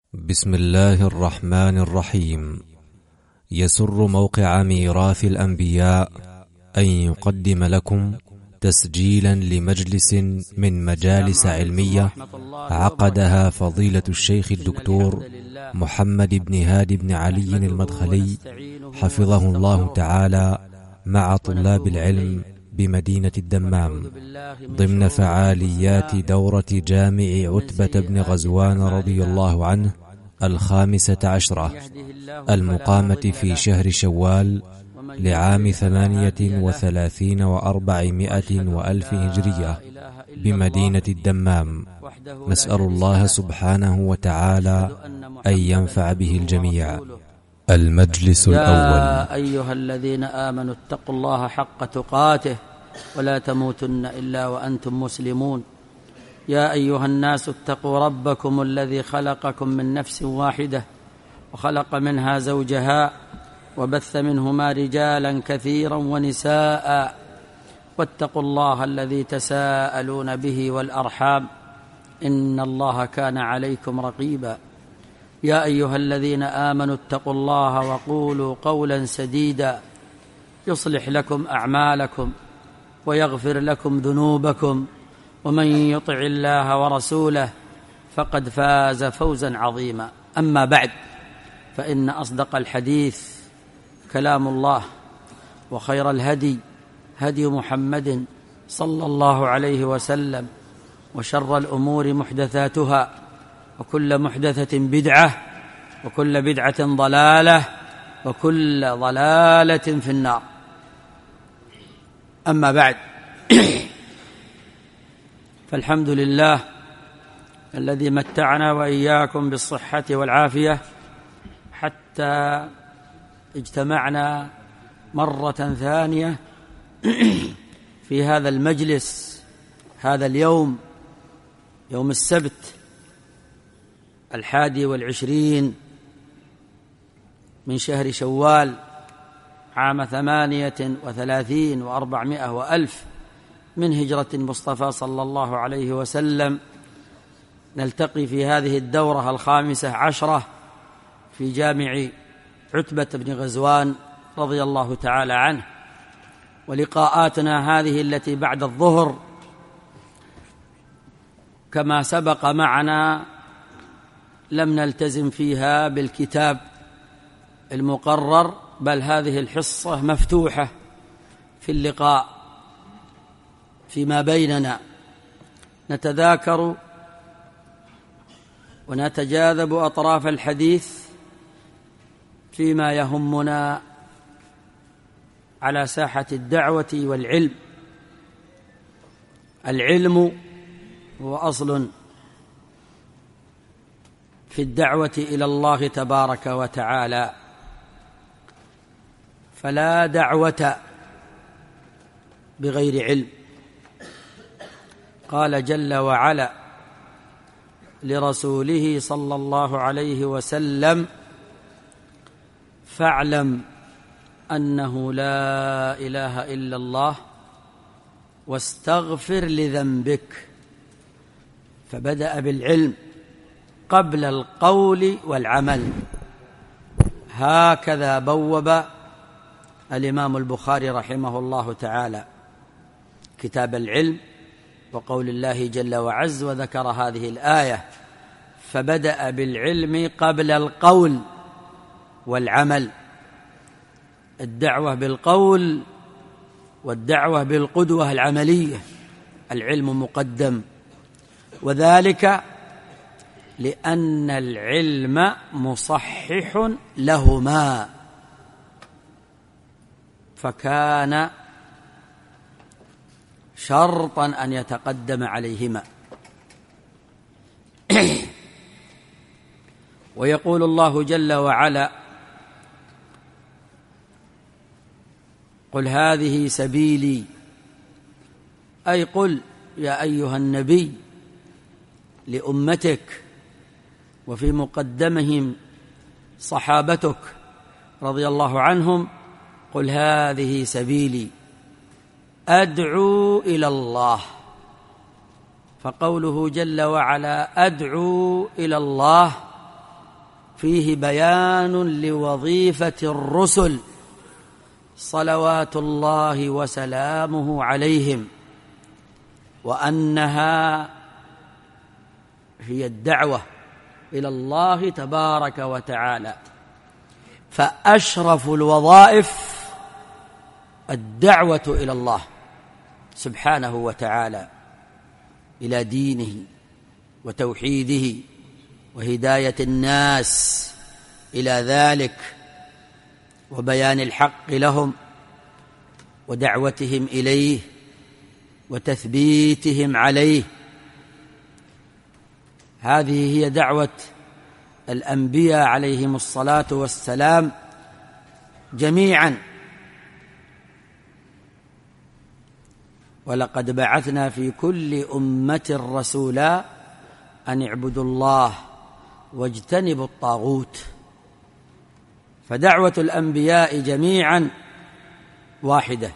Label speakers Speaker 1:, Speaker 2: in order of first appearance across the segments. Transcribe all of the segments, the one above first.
Speaker 1: بسم الله الرحمن الرحيم. يسر موقع ميراث الأنبياء أن يقدم لكم تسجيلا لمجلس من مجالس علمية عقدها فضيلة الشيخ الدكتور محمد بن هادي بن علي المدخلي حفظه الله تعالى مع طلاب العلم بمدينة الدمام ضمن فعاليات دورة جامع عتبة بن غزوان رضي الله عنه 15 المقامة في شهر شوال لعام 38 و400 وألف هجرية بمدينة الدمام. نسأل الله سبحانه وتعالى أن ينفع به الجميع. المجلس الأول.
Speaker 2: يا أيها الذين آمنوا اتقوا الله حق تقاته ولا تموتن إلا وأنتم مسلمون. يا أيها الناس اتقوا ربكم الذي خلقكم من نفس واحدة وخلق منها زوجها وبث منهما رجالا كثيرا ونساء واتقوا الله الذي تساءلون به والأرحام إن الله كان عليكم رقيبا. يا أيها الذين آمنوا اتقوا الله وقولوا قولا سديدا يصلح لكم أعمالكم ويغفر لكم ذنوبكم ومن يطع الله ورسوله فقد فاز فوزا عظيما. أما بعد، فإن أصدق الحديث كلام الله وخير الهدي هدي محمد صلى الله عليه وسلم وشر الأمور محدثاتها وكل محدثة بدعة وكل بدعة ضلالة وكل ضلالة في النار. أما بعد، فالحمد لله الذي متعنا وإياكم بالصحة والعافية حتى اجتمعنا مرة ثانية في هذا المجلس هذا اليوم، يوم السبت 21 من شهر شوال عام 38 و400 وألف من هجرة المصطفى صلى الله عليه وسلم. نلتقي في هذه الدورة 15 في جامع عتبة بن غزوان رضي الله تعالى عنه. ولقاءاتنا هذه التي بعد الظهر كما سبق معنا لم نلتزم فيها بالكتاب المقرر، بل هذه الحصة مفتوحة في اللقاء فيما بيننا، نتذاكر ونتجاذب أطراف الحديث فيما يهمنا على ساحة الدعوة والعلم. العلم هو أصل في الدعوة إلى الله تبارك وتعالى، فلا دعوة بغير علم. قال جل وعلا لرسوله صلى الله عليه وسلم: فاعلم أنه لا إله إلا الله واستغفر لذنبك. فبدأ بالعلم قبل القول والعمل. هكذا بوب الإمام البخاري رحمه الله تعالى كتاب العلم وقول الله جل وعز، وذكر هذه الآية: فبدأ بالعلم قبل القول والعمل. الدعوة بالقول والدعوة بالقدوة العملية، العلم مقدم، وذلك لأن العلم مصحح لهما، فكان شرطا أن يتقدم عليهما. ويقول الله جل وعلا: قل هذه سبيلي، أي قل يا أيها النبي لأمتك وفي مقدمهم صحابتك رضي الله عنهم: قل هذه سبيلي أدعو إلى الله. فقوله جل وعلا أدعو إلى الله فيه بيان لوظيفة الرسل صلوات الله وسلامه عليهم، وأنها هي الدعوة إلى الله تبارك وتعالى. فأشرف الوظائف الدعوة إلى الله سبحانه وتعالى، إلى دينه وتوحيده وهداية الناس إلى ذلك، وبيان الحق لهم ودعوتهم إليه وتثبيتهم عليه. هذه هي دعوة الأنبياء عليهم الصلاة والسلام جميعا. ولقد بعثنا في كل أمة رسولا أن اعبدوا الله واجتنبوا الطاغوت. فدعوة الأنبياء جميعا واحدة،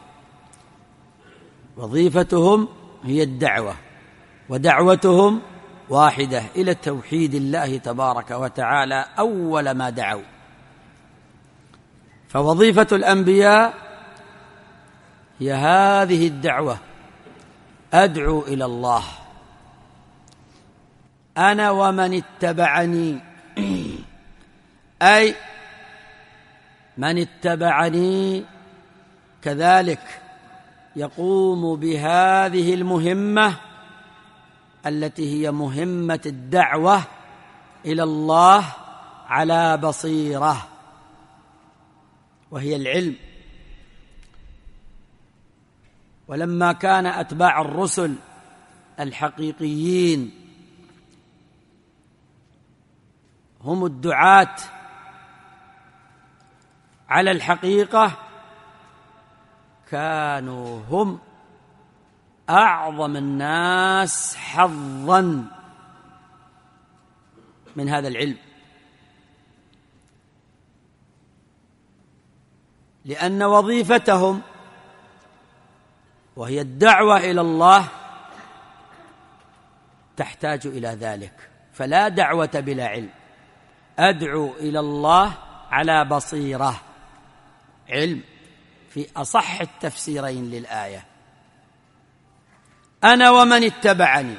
Speaker 2: وظيفتهم هي الدعوة، ودعوتهم واحدة إلى توحيد الله تبارك وتعالى أول ما دعوا. فوظيفة الأنبياء هي هذه الدعوة: أدعو إلى الله أنا ومن اتبعني، أي من اتبعني كذلك يقوم بهذه المهمة التي هي مهمة الدعوة إلى الله على بصيرة، وهي العلم. ولما كان أتباع الرسل الحقيقيين هم الدعاة على الحقيقة، كانوا هم أعظم الناس حظاً من هذا العلم، لأن وظيفتهم وهي الدعوة إلى الله تحتاج إلى ذلك. فلا دعوة بلا علم، أدعو إلى الله على بصيرة، علم في أصح التفسيرين للآية. أنا ومن اتبعني،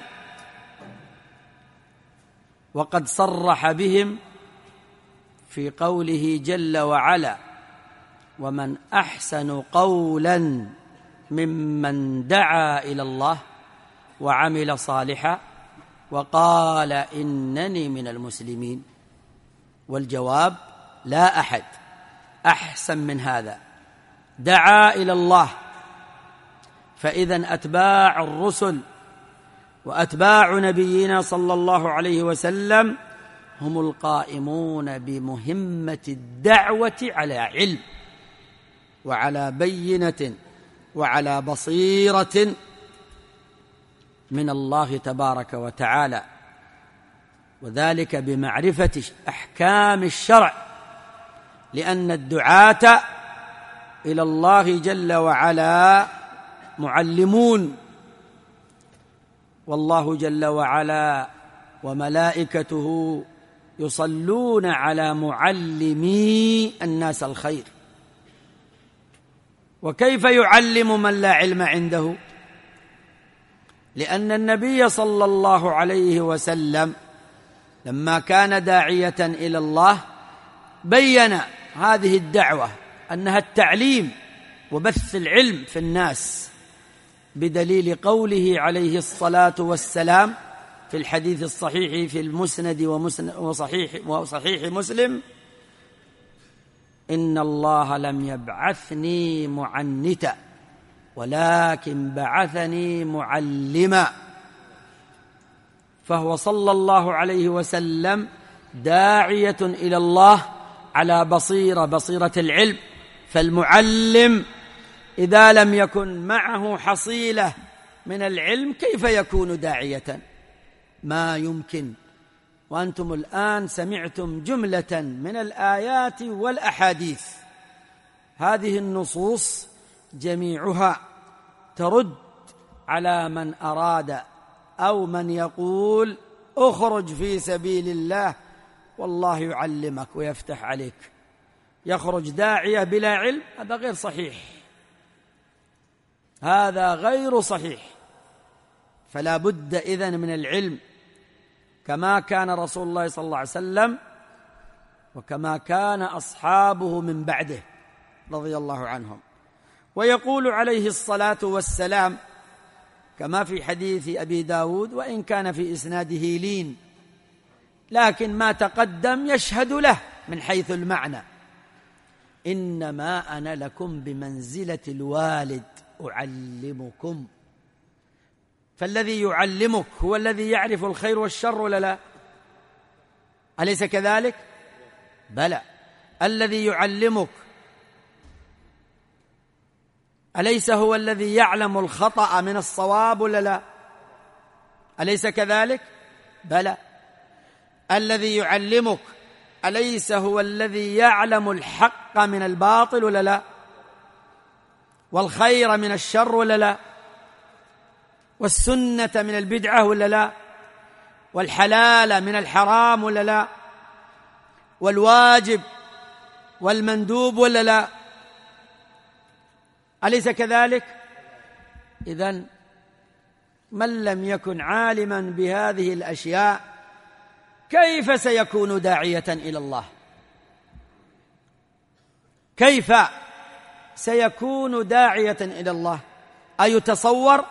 Speaker 2: وقد صرح بهم في قوله جل وعلا: ومن أحسن قولا ممن دعا إلى الله وعمل صالحا وقال إنني من المسلمين. والجواب: لا أحد أحسن من هذا، دعا إلى الله. فإذا أتباع الرسل وأتباع نبينا صلى الله عليه وسلم هم القائمون بمهمة الدعوة على علم وعلى بينة وعلى بصيرة من الله تبارك وتعالى، وذلك بمعرفة أحكام الشرع، لأن الدعاة إلى الله جل وعلا معلمون، والله جل وعلا وملائكته يصلون على معلمي الناس الخير. وكيف يعلم من لا علم عنده؟ لأن النبي صلى الله عليه وسلم لما كان داعية إلى الله بين هذه الدعوة أنها التعليم وبث العلم في الناس، بدليل قوله عليه الصلاة والسلام في الحديث الصحيح في المسند وصحيح مسلم: إن الله لم يبعثني معنتا ولكن بعثني معلما. فهو صلى الله عليه وسلم داعية إلى الله على بصيرة العلم. فالمعلم إذا لم يكن معه حصيلة من العلم كيف يكون داعية؟ ما يمكن. وأنتم الآن سمعتم جملة من الآيات والأحاديث، هذه النصوص جميعها ترد على من أراد أو من يقول اخرج في سبيل الله والله يعلمك ويفتح عليك. يخرج داعية بلا علم، هذا غير صحيح، هذا غير صحيح. فلا بد إذن من العلم كما كان رسول الله صلى الله عليه وسلم وكما كان أصحابه من بعده رضي الله عنهم. ويقول عليه الصلاة والسلام كما في حديث أبي داود، وإن كان في إسناده لين، لكن ما تقدم يشهد له من حيث المعنى: إنما أنا لكم بمنزلة الوالد أعلمكم. فالذي يعلمك هو الذي يعرف الخير والشر ولا لا؟ أليس كذلك؟ بلى. الذي يعلمك أليس هو الذي يعلم الخطأ من الصواب ولا لا؟ أليس كذلك؟ بلى. الذي يعلمك أليس هو الذي يعلم الحق من الباطل ولا لا؟ والخير من الشر ولا لا؟ والسنة من البدعة ولا لا؟ والحلال من الحرام ولا لا؟ والواجب والمندوب ولا لا؟ أليس كذلك؟ إذن من لم يكن عالما بهذه الأشياء كيف سيكون داعية إلى الله؟ كيف سيكون داعية إلى الله؟ أيتصور؟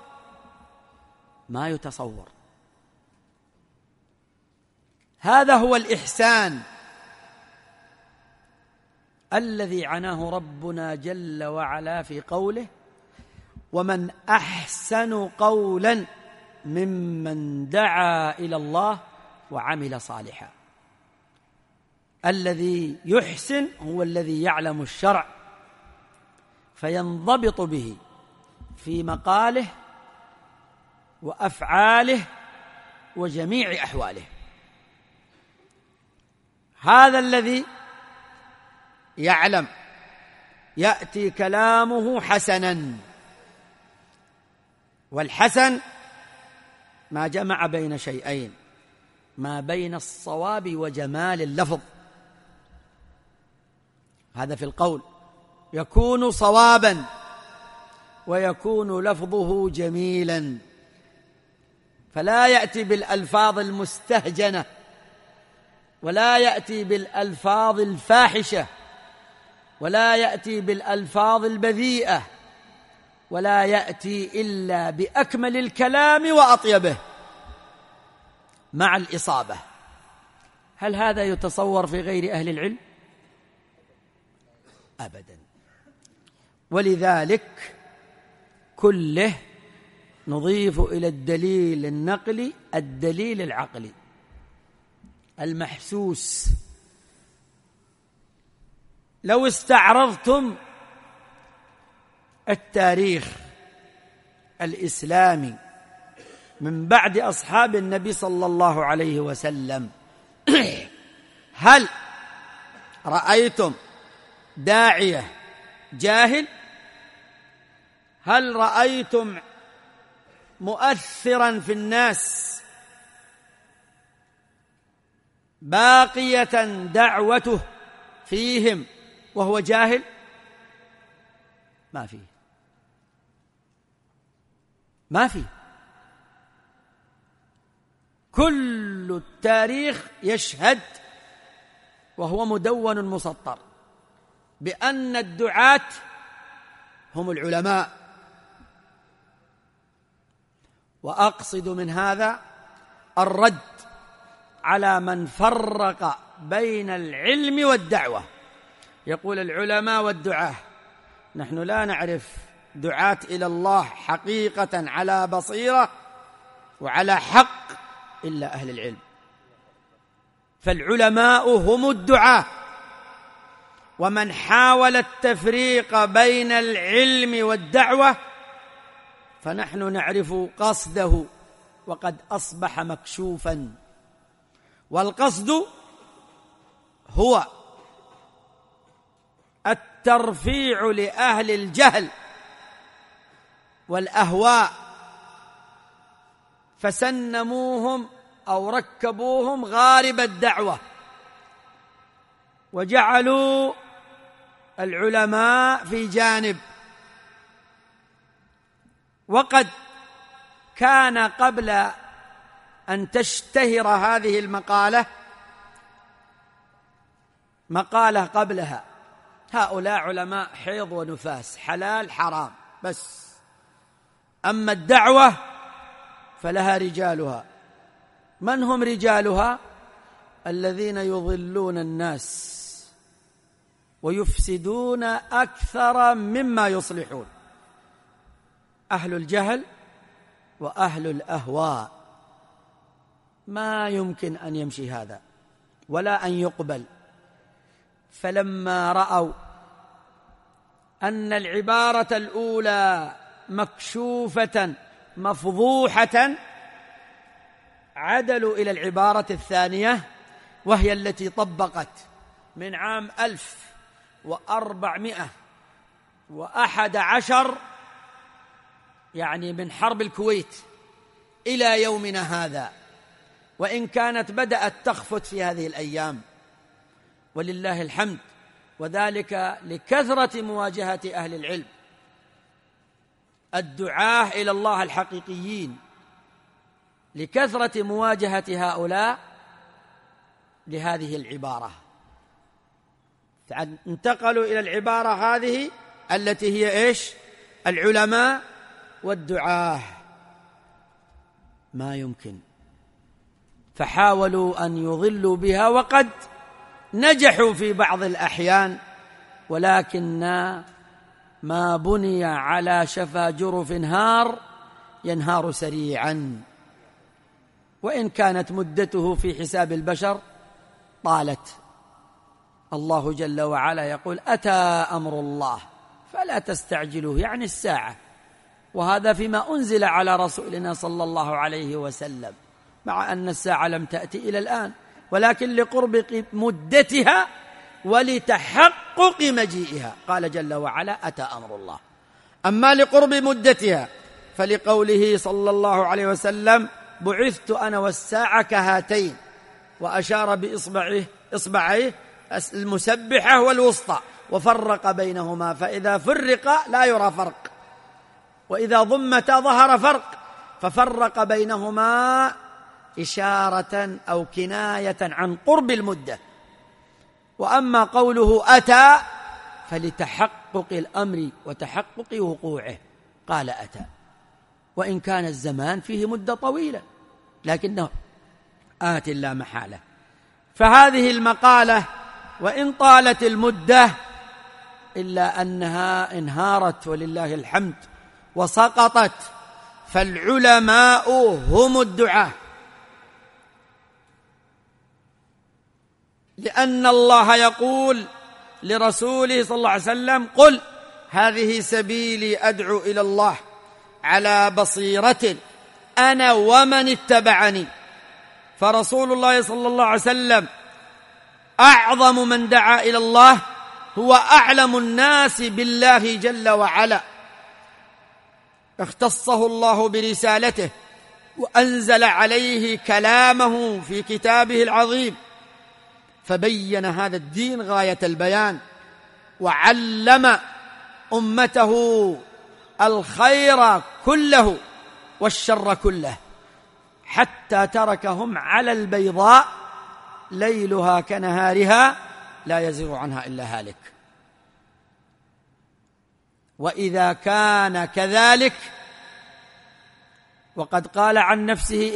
Speaker 2: ما يتصور. هذا هو الإحسان الذي عناه ربنا جل وعلا في قوله: ومن أحسن قولا ممن دعا إلى الله وعمل صالحا. الذي يحسن هو الذي يعلم الشرع فينضبط به في مقاله وأفعاله وجميع أحواله. هذا الذي يعلم يأتي كلامه حسنا، والحسن ما جمع بين شيئين: ما بين الصواب وجمال اللفظ. هذا في القول يكون صوابا ويكون لفظه جميلا، فلا يأتي بالألفاظ المستهجنة ولا يأتي بالألفاظ الفاحشة ولا يأتي بالألفاظ البذيئة، ولا يأتي إلا بأكمل الكلام وأطيبه مع الإصابة. هل هذا يتصور في غير أهل العلم؟ أبدا. ولذلك كله نضيف إلى الدليل النقلي الدليل العقلي المحسوس. لو استعرضتم التاريخ الإسلامي من بعد أصحاب النبي صلى الله عليه وسلم، هل رأيتم داعية جاهل؟ هل رأيتم مؤثرا في الناس باقية دعوته فيهم وهو جاهل؟ ما فيه. كل التاريخ يشهد وهو مدون مسطر بأن الدعاة هم العلماء. وأقصد من هذا الرد على من فرق بين العلم والدعوة. يقول العلماء والدعاة، نحن لا نعرف دعاة إلى الله حقيقة على بصيرة وعلى حق إلا أهل العلم. فالعلماء هم الدعاة، ومن حاول التفريق بين العلم والدعوة فنحن نعرف قصده وقد أصبح مكشوفا. والقصد هو الترفيع لأهل الجهل والأهواء، فسنموهم أو ركبوهم غارب الدعوة وجعلوا العلماء في جانب. وقد كان قبل أن تشتهر هذه المقالة مقالة قبلها: هؤلاء علماء حيض ونفاس، حلال حرام بس، أما الدعوة فلها رجالها. من هم رجالها؟ الذين يضلون الناس ويفسدون أكثر مما يصلحون، أهل الجهل وأهل الأهواء. ما يمكن أن يمشي هذا ولا أن يقبل. فلما رأوا أن العبارة الأولى مكشوفة مفضوحة عدلوا إلى العبارة الثانية، وهي التي طبقت من عام 1411 يعني من حرب الكويت إلى يومنا هذا، وإن كانت بدأت تخفت في هذه الأيام ولله الحمد، وذلك لكثرة مواجهة أهل العلم الدعاة إلى الله الحقيقيين، لكثرة مواجهة هؤلاء لهذه العبارة، انتقلوا إلى العبارة هذه التي هي إيش؟ العلماء والدعاة. ما يمكن. فحاولوا أن يضلوا بها وقد نجحوا في بعض الأحيان، ولكن ما بني على شفا جرف هار ينهار سريعا، وإن كانت مدته في حساب البشر طالت. الله جل وعلا يقول: أتى أمر الله فلا تستعجلوه، يعني الساعة، وهذا فيما أنزل على رسولنا صلى الله عليه وسلم، مع أن الساعة لم تأتي إلى الآن، ولكن لقرب مدتها ولتحقق مجيئها قال جل وعلا: أتى أمر الله. أما لقرب مدتها فلقوله صلى الله عليه وسلم: بعثت أنا والساعة كهاتين، وأشار بإصبعيه المسبحة والوسطى وفرق بينهما، فإذا فرق لا يرى فرق، وإذا ضمتا ظهر فرق، ففرق بينهما إشارة أو كناية عن قرب المدة. وأما قوله أتى فلتحقق الأمر وتحقق وقوعه، قال أتى، وإن كان الزمان فيه مدة طويلة لكنه آت لا محالة. فهذه المقالة وإن طالت المدة إلا أنها انهارت ولله الحمد وسقطت. فالعلماء هم الدعاة، لأن الله يقول لرسوله صلى الله عليه وسلم: قل هذه سبيلي أدعو إلى الله على بصيرة أنا ومن اتبعني. فرسول الله صلى الله عليه وسلم أعظم من دعا إلى الله، هو أعلم الناس بالله جل وعلا، اختصه الله برسالته وأنزل عليه كلامه في كتابه العظيم، فبين هذا الدين غاية البيان، وعلم أمته الخير كله والشر كله، حتى تركهم على البيضاء ليلها كنهارها لا يزيغ عنها إلا هالك. وإذا كان كذلك، وقد قال عن نفسه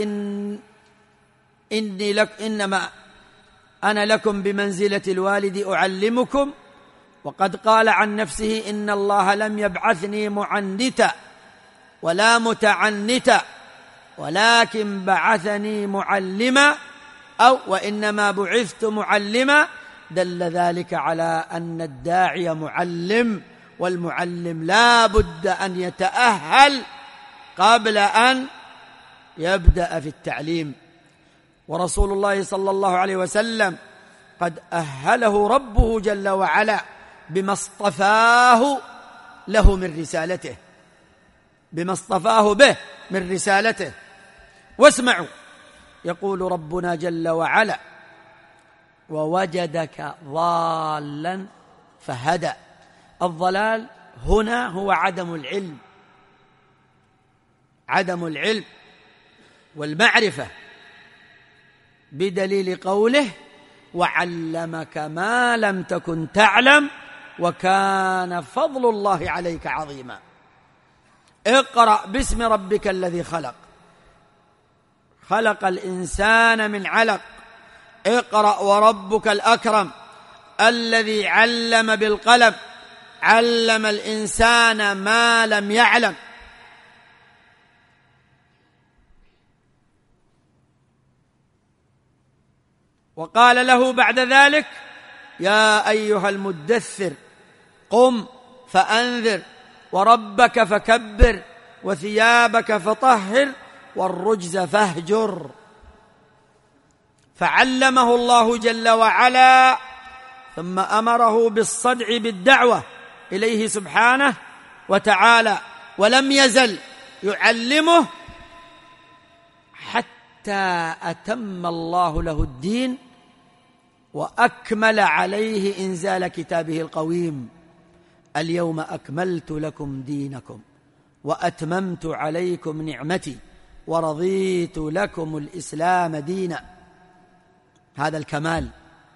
Speaker 2: إنما أنا لكم بمنزلة الوالد أعلمكم، وقد قال عن نفسه: إن الله لم يبعثني معنتا ولا متعنتا ولكن بعثني معلما، أو وإنما بعثت معلما. دل ذلك على أن الداعي معلم، والمعلم لا بد أن يتأهل قبل أن يبدأ في التعليم. ورسول الله صلى الله عليه وسلم قد أهله ربه جل وعلا بما اصطفاه له من رسالته، بما اصطفاه به من رسالته. واسمعوا، يقول ربنا جل وعلا: ووجدك ضالا فهدى. الضلال هنا هو عدم العلم، عدم العلم والمعرفة، بدليل قوله وعلمك ما لم تكن تعلم وكان فضل الله عليك عظيما. اقرأ باسم ربك الذي خلق، خلق الإنسان من علق. اقرأ وربك الأكرم الذي علم بالقلم، علم الإنسان ما لم يعلم. وقال له بعد ذلك يا أيها المدثر قم فأنذر وربك فكبر وثيابك فطهر والرجز فاهجر. فعلمه الله جل وعلا، ثم أمره بالصدع بالدعوة إليه سبحانه وتعالى، ولم يزل يعلمه حتى أتم الله له الدين وأكمل عليه إنزال كتابه القويم. اليوم أكملت لكم دينكم وأتممت عليكم نعمتي ورضيت لكم الإسلام دينا. هذا الكمال.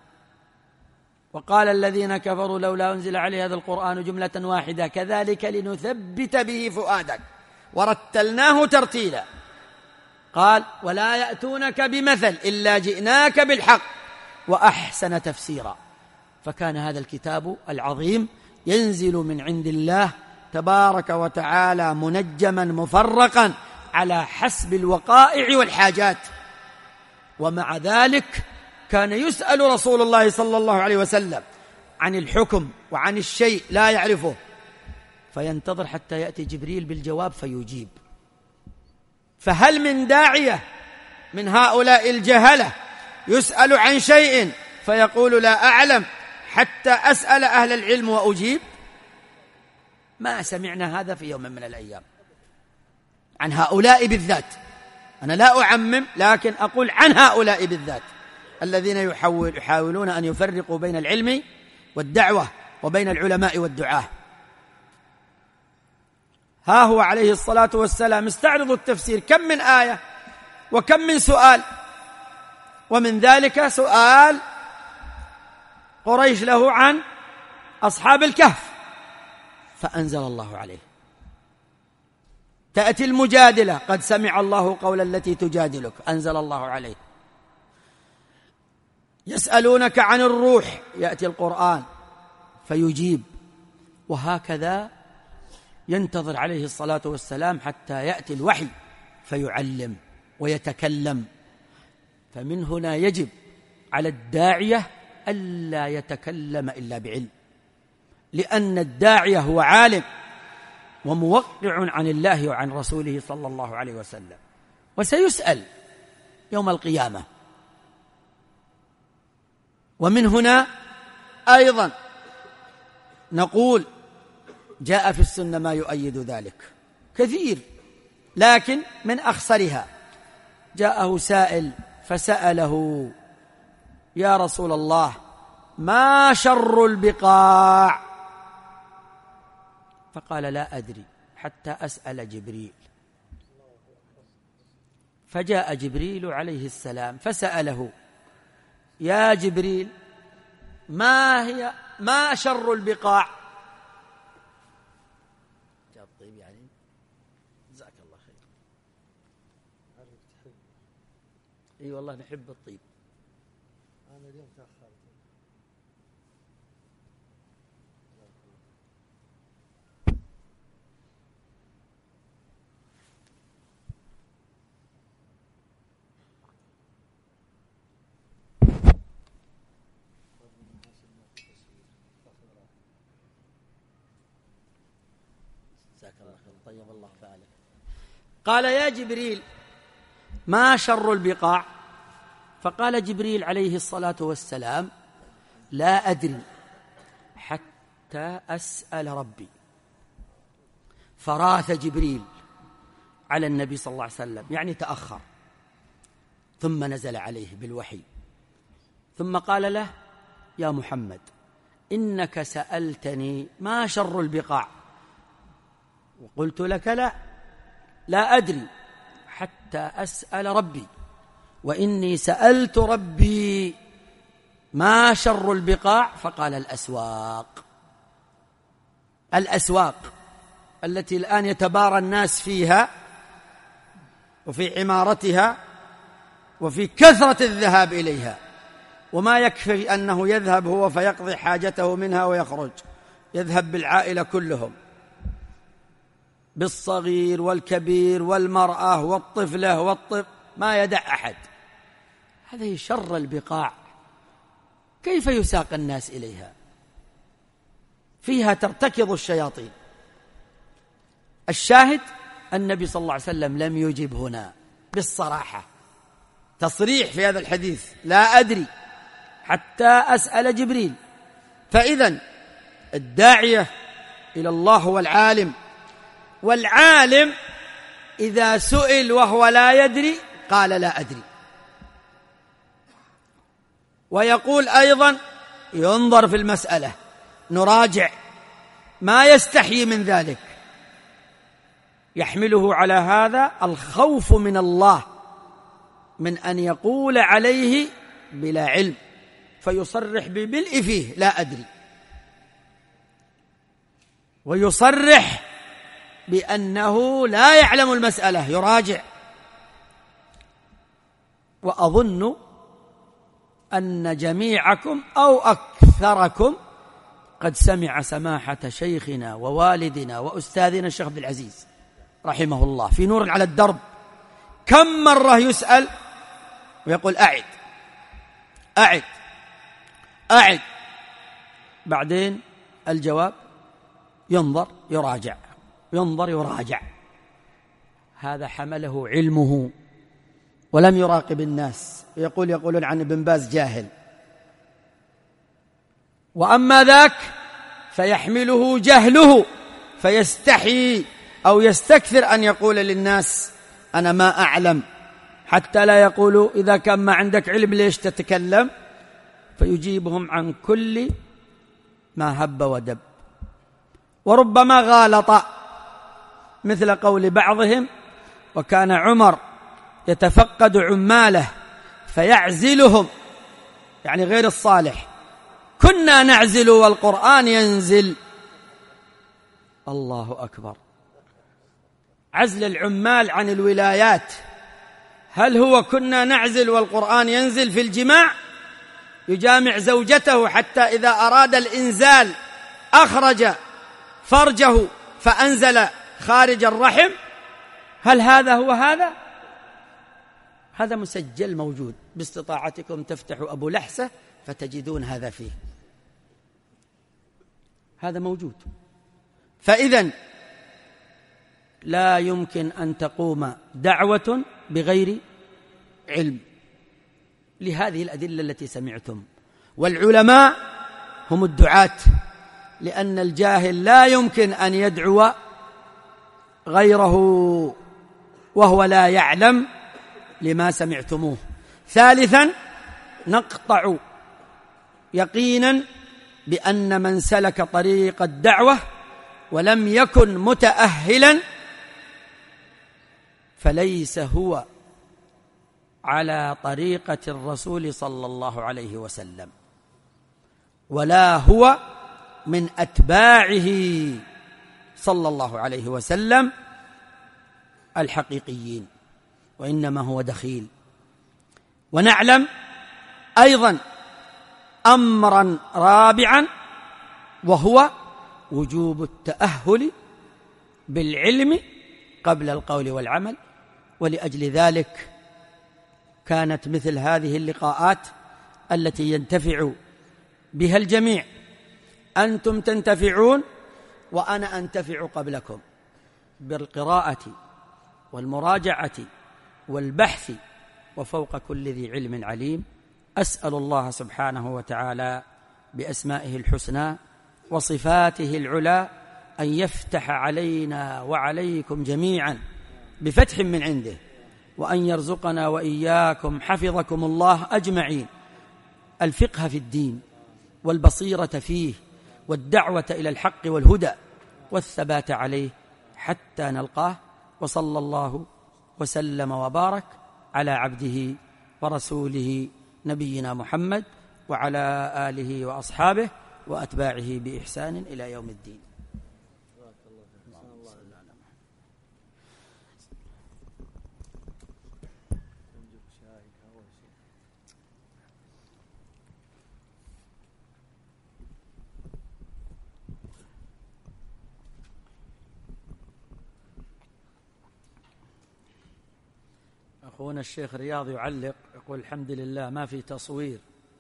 Speaker 2: وقال الذين كفروا لولا أنزل عليه هذا القرآن جملة واحدة كذلك لنثبت به فؤادك ورتلناه ترتيلا. قال ولا يأتونك بمثل إلا جئناك بالحق وأحسن تفسيرا. فكان هذا الكتاب العظيم ينزل من عند الله تبارك وتعالى منجما مفرقا على حسب الوقائع والحاجات. ومع ذلك كان يسأل رسول الله صلى الله عليه وسلم عن الحكم وعن الشيء لا يعرفه، فينتظر حتى يأتي جبريل بالجواب فيجيب. فهل من داعية من هؤلاء الجهلة يسأل عن شيء فيقول لا أعلم حتى أسأل أهل العلم وأجيب؟ ما سمعنا هذا في يوم من الأيام عن هؤلاء بالذات. أنا لا أعمم، لكن أقول عن هؤلاء بالذات الذين يحاولون أن يفرقوا بين العلم والدعوة وبين العلماء والدعاة. ها هو عليه الصلاة والسلام استعرضوا التفسير، كم من آية وكم من سؤال، ومن ذلك سؤال قريش له عن أصحاب الكهف فأنزل الله عليه. تأتي المجادلة قد سمع الله قول التي تجادلك أنزل الله عليه. يسألونك عن الروح يأتي القرآن فيجيب. وهكذا ينتظر عليه الصلاة والسلام حتى يأتي الوحي فيعلم ويتكلم. فمن هنا يجب على الداعية ألا يتكلم إلا بعلم، لأن الداعية هو عالم وموقع عن الله وعن رسوله صلى الله عليه وسلم، وسيسأل يوم القيامة. ومن هنا أيضا نقول جاء في السنة ما يؤيد ذلك كثير، لكن من أخصرها جاءه سائل فسأله يا رسول الله ما شر البقاع؟ فقال لا أدري حتى أسأل جبريل. فجاء جبريل عليه السلام فسأله يا جبريل ما شر البقاع؟ جاب طيب يعني جزاك الله خير. اي والله نحب الطيب. انا اليوم تأخرت. جزاك الله خير. طيب الله فعلك. قال يا جبريل ما شر البقاع؟ فقال جبريل عليه الصلاة والسلام لا أدري حتى أسأل ربي. فراث جبريل على النبي صلى الله عليه وسلم، يعني تأخر، ثم نزل عليه بالوحي، ثم قال له: يا محمد، إنك سألتني ما شر البقاع، وقلت لك لا أدري حتى أسأل ربي، وإني سألت ربي ما شر البقاع، فقال: الأسواق التي الآن يتبارى الناس فيها وفي عمارتها وفي كثرة الذهاب إليها، وما يكفي أنه يذهب هو فيقضي حاجته منها ويخرج، يذهب بالعائلة كلهم، بالصغير والكبير والمرأة والطفلة ما يدع أحد. هذه شر البقاع، كيف يساق الناس إليها؟ فيها ترتكض الشياطين. الشاهد: النبي صلى الله عليه وسلم لم يجب هنا بالصراحة، تصريح في هذا الحديث: لا أدري حتى أسأل جبريل. فإذن الداعية إلى الله هو العالم، والعالم إذا سئل وهو لا يدري قال: لا أدري. ويقول أيضا: ينظر في المسألة، نراجع، ما يستحي من ذلك. يحمله على هذا الخوف من الله من أن يقول عليه بلا علم، فيصرح بملء فيه: لا أدري، ويصرح بأنه لا يعلم المسألة، يراجع. وأظن أن جميعكم أو أكثركم قد سمع سماحة شيخنا ووالدنا وأستاذنا الشيخ عبد العزيز رحمه الله في نور على الدرب كم مرة يسأل ويقول: أعد أعد أعد، بعدين الجواب ينظر يراجع، ينظر يراجع. هذا حمله علمه ولم يراقب الناس، يقولون عن ابن باز جاهل. وأما ذاك فيحمله جهله فيستحي أو يستكثر أن يقول للناس: أنا ما أعلم، حتى لا يقولوا إذا كان ما عندك علم ليش تتكلم، فيجيبهم عن كل ما هب ودب. وربما غالط، مثل قول بعضهم: وكان عمر يتفقد عماله فيعزلهم، يعني غير الصالح، كنا نعزل والقرآن ينزل. الله أكبر! عزل العمال عن الولايات، هل هو كنا نعزل والقرآن ينزل في الجماع؟ يجامع زوجته حتى إذا أراد الإنزال أخرج فرجه فأنزل خارج الرحم، هل هذا هو هذا؟ هذا مسجل موجود، باستطاعتكم تفتحوا أبو لحسة فتجدون هذا فيه، هذا موجود. فإذن لا يمكن أن تقوم دعوة بغير علم لهذه الأدلة التي سمعتم. والعلماء هم الدعاة، لأن الجاهل لا يمكن أن يدعو غيره وهو لا يعلم لما سمعتموه. ثالثا، نقطع يقينا بأن من سلك طريق الدعوة ولم يكن متأهلا فليس هو على طريقة الرسول صلى الله عليه وسلم، ولا هو من أتباعه صلى الله عليه وسلم الحقيقيين، وإنما هو دخيل. ونعلم أيضا أمرا رابعا، وهو وجوب التأهل بالعلم قبل القول والعمل. ولأجل ذلك كانت مثل هذه اللقاءات التي ينتفع بها الجميع، أنتم تنتفعون وأنا أنتفع قبلكم بالقراءة والمراجعة والبحث، وفوق كل ذي علم عليم. أسأل الله سبحانه وتعالى بأسمائه الحسنى وصفاته العلى أن يفتح علينا وعليكم جميعا بفتح من عنده، وأن يرزقنا وإياكم حفظكم الله أجمعين الفقه في الدين والبصيرة فيه والدعوة إلى الحق والهدى والثبات عليه حتى نلقاه. وصلى الله وسلم وبارك على عبده ورسوله نبينا محمد وعلى آله وأصحابه وأتباعه بإحسان إلى يوم الدين. أخونا الشيخ رياض يعلق يقول: الحمد لله ما في تصوير،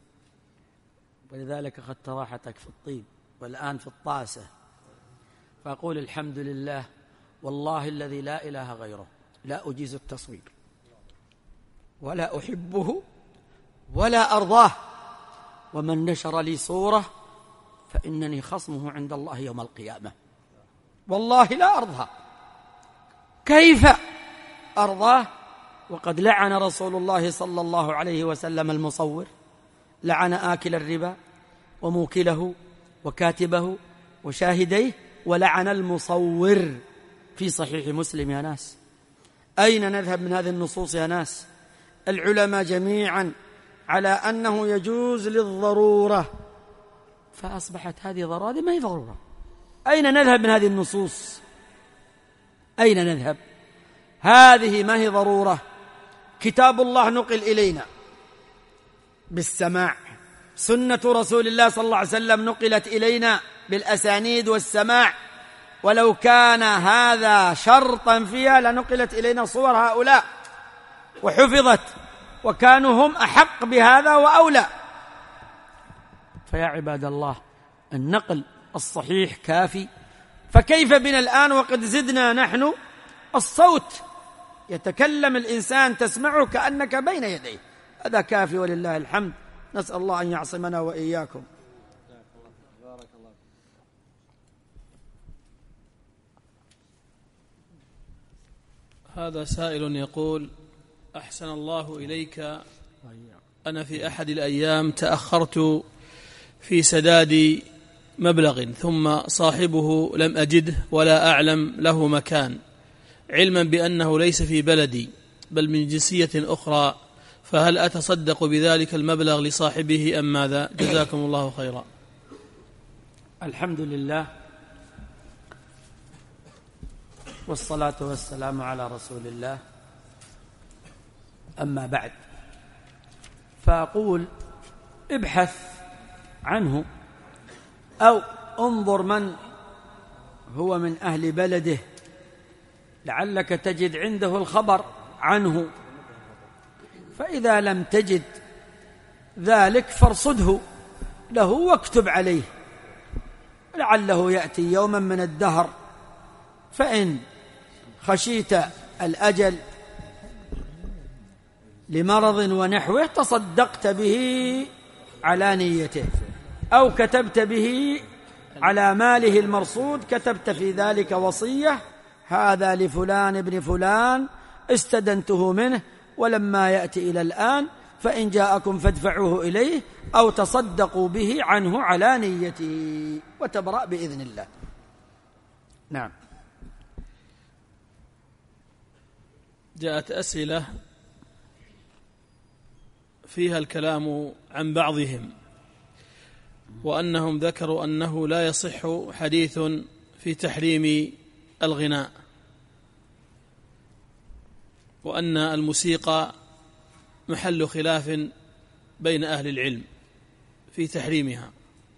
Speaker 2: ولذلك أخذت راحتك في الطيب والآن في الطاسة. فأقول: الحمد لله والله الذي لا إله غيره، لا أجيز التصوير ولا أحبه ولا أرضاه، ومن نشر لي صورة فإنني خصمه عند الله يوم القيامة، والله لا أرضها. كيف أرضاه وقد لعن رسول الله صلى الله عليه وسلم المصور؟ لعن آكل الربا وموكله وكاتبه وشاهديه، ولعن المصور في صحيح مسلم. يا ناس أين نذهب من هذه النصوص يا ناس؟ العلماء جميعا على أنه يجوز للضرورة، فأصبحت هذه ضرورة، هذه ما هي ضرورة. أين نذهب من هذه النصوص؟ أين نذهب؟ هذه ما هي ضرورة. كتاب الله نقل إلينا بالسماع، سنة رسول الله صلى الله عليه وسلم نقلت إلينا بالأسانيد والسماع، ولو كان هذا شرطا فيها لنقلت إلينا صور هؤلاء وحفظت، وكانوا هم أحق بهذا وأولى. فيا عباد الله، النقل الصحيح كافي، فكيف بنا الآن وقد زدنا نحن الصوت؟ يتكلم الإنسان تسمعه كأنك بين يديه، هذا كافي ولله الحمد. نسأل الله أن يعصمنا وإياكم.
Speaker 3: هذا سائل يقول: أحسن الله إليك، أنا في أحد الأيام تأخرت في سداد مبلغ، ثم صاحبه لم أجده ولا أعلم له مكان، علما بأنه ليس في بلدي بل من جنسية أخرى، فهل أتصدق بذلك المبلغ لصاحبه أم ماذا؟ جزاكم الله خيرا.
Speaker 2: الحمد لله والصلاة والسلام على رسول الله. أما بعد، فأقول: ابحث عنه أو انظر من هو من أهل بلده، لعلك تجد عنده الخبر عنه، فإذا لم تجد ذلك فارصده له واكتب عليه، لعله يأتي يوما من الدهر، فإن خشيت الأجل لمرض ونحوه تصدقت به على نيته، أو كتبت به على ماله المرصود، كتبت في ذلك وصية: هذا لفلان ابن فلان استدنته منه، ولما يأتي إلى الآن فإن جاءكم فادفعوه إليه أو تصدقوا به عنه على نيته، وتبرأ بإذن الله. نعم.
Speaker 3: جاءت أسئلة فيها الكلام عن بعضهم، وأنهم ذكروا أنه لا يصح حديث في تحريم الغناء، وأن الموسيقى محل خلاف بين أهل العلم في تحريمها.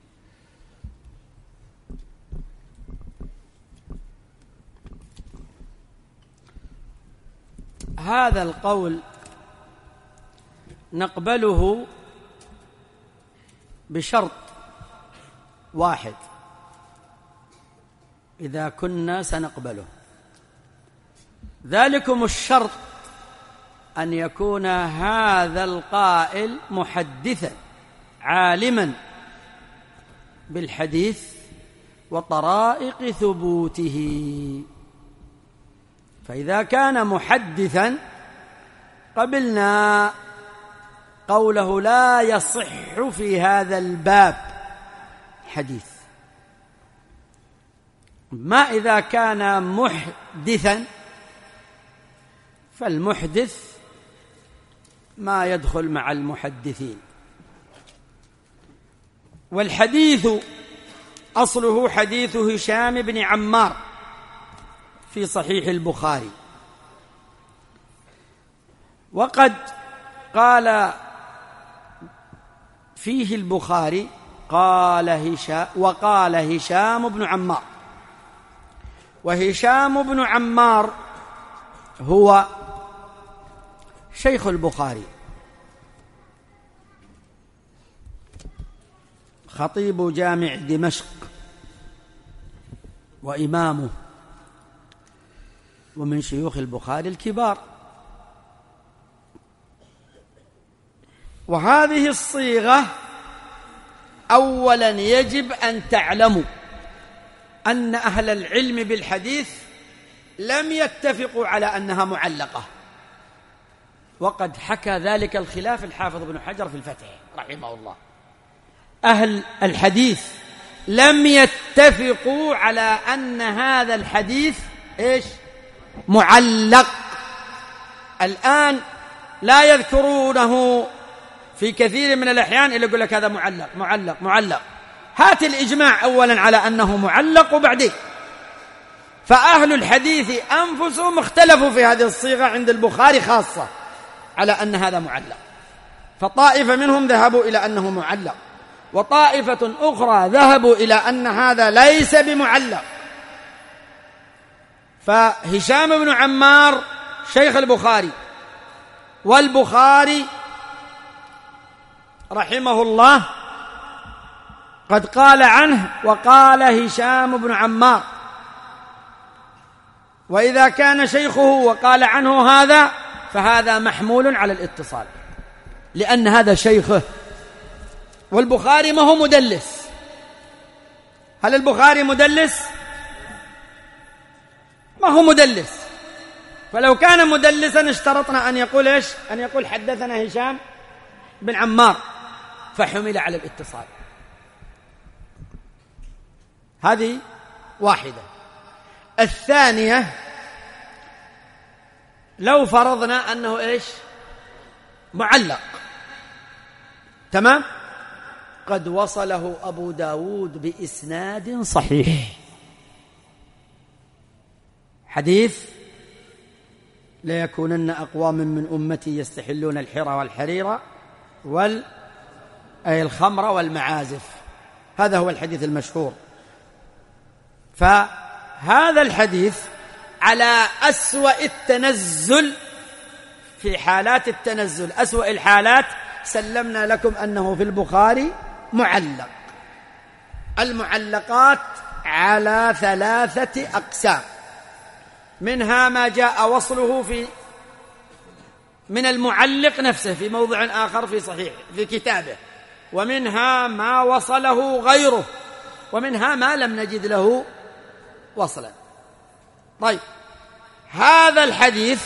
Speaker 2: هذا القول نقبله بشرط واحد إذا كنا سنقبله، ذلكم الشرط أن يكون هذا القائل محدثا عالما بالحديث وطرائق ثبوته، فإذا كان محدثا قبلنا قوله لا يصح في هذا الباب حديث. ما إذا كان محدثا، فالمحدث ما يدخل مع المحدثين. والحديث أصله حديث هشام بن عمار في صحيح البخاري، وقد قال فيه البخاري وقال هشام بن عمار. وهشام بن عمار هو شيخ البخاري، خطيب جامع دمشق وإمامه، ومن شيوخ البخاري الكبار. وهذه الصيغة أولا يجب أن تعلموا أن أهل العلم بالحديث لم يتفقوا على أنها معلقة، وقد حكى ذلك الخلاف الحافظ ابن حجر في الفتح رحمه الله. أهل الحديث لم يتفقوا على أن هذا الحديث معلق. الآن لا يذكرونه في كثير من الأحيان إلا يقول لك هذا معلق معلق معلق. هات الإجماع أولا على أنه معلق، وبعدين فأهل الحديث أنفسهم اختلفوا في هذه الصيغة عند البخاري خاصة على أن هذا معلق، فطائفة منهم ذهبوا إلى أنه معلق، وطائفة أخرى ذهبوا إلى أن هذا ليس بمعلق. فهشام بن عمار شيخ البخاري، والبخاري رحمه الله قد قال عنه وقال هشام بن عمار. وإذا كان شيخه وقال عنه هذا فهذا محمول على الاتصال، لأن هذا شيخه. والبخاري ما هو مدلس. هل البخاري مدلس؟ ما هو مدلس. فلو كان مدلسا اشترطنا أن يقول أن يقول حدثنا هشام بن عمار، فحمل على الاتصال. هذه واحدة. الثانية، لو فرضنا أنه معلق، تمام، قد وصله أبو داود بإسناد صحيح، حديث ليكونن أقوام من أمتي يستحلون الحرى والحرير أي الخمر والمعازف. هذا هو الحديث المشهور. فهذا الحديث على أسوأ التنزل، في حالات التنزل أسوأ الحالات سلمنا لكم أنه في البخاري معلق. المعلقات على 3 أقسام، منها ما جاء وصله من المعلق نفسه في موضع آخر في صحيح في كتابه، ومنها ما وصله غيره، ومنها ما لم نجد له وصلا. طيب، هذا الحديث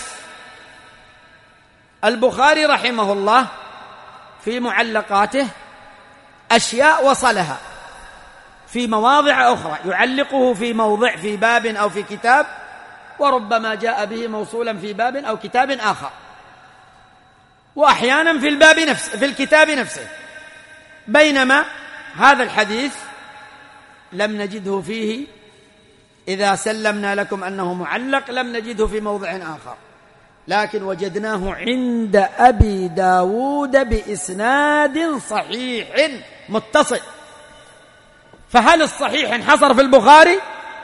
Speaker 2: البخاري رحمه الله في معلقاته أشياء وصلها في مواضع أخرى، يعلقه في موضع في باب أو في كتاب، وربما جاء به موصولا في باب أو كتاب آخر، وأحيانا في الباب نفسه في الكتاب نفسه. بينما هذا الحديث لم نجده فيه، إذا سلمنا لكم أنه معلق لم نجده في موضع آخر، لكن وجدناه عند أبي داود بإسناد صحيح متصل. فهل الصحيح انحصر في البخاري؟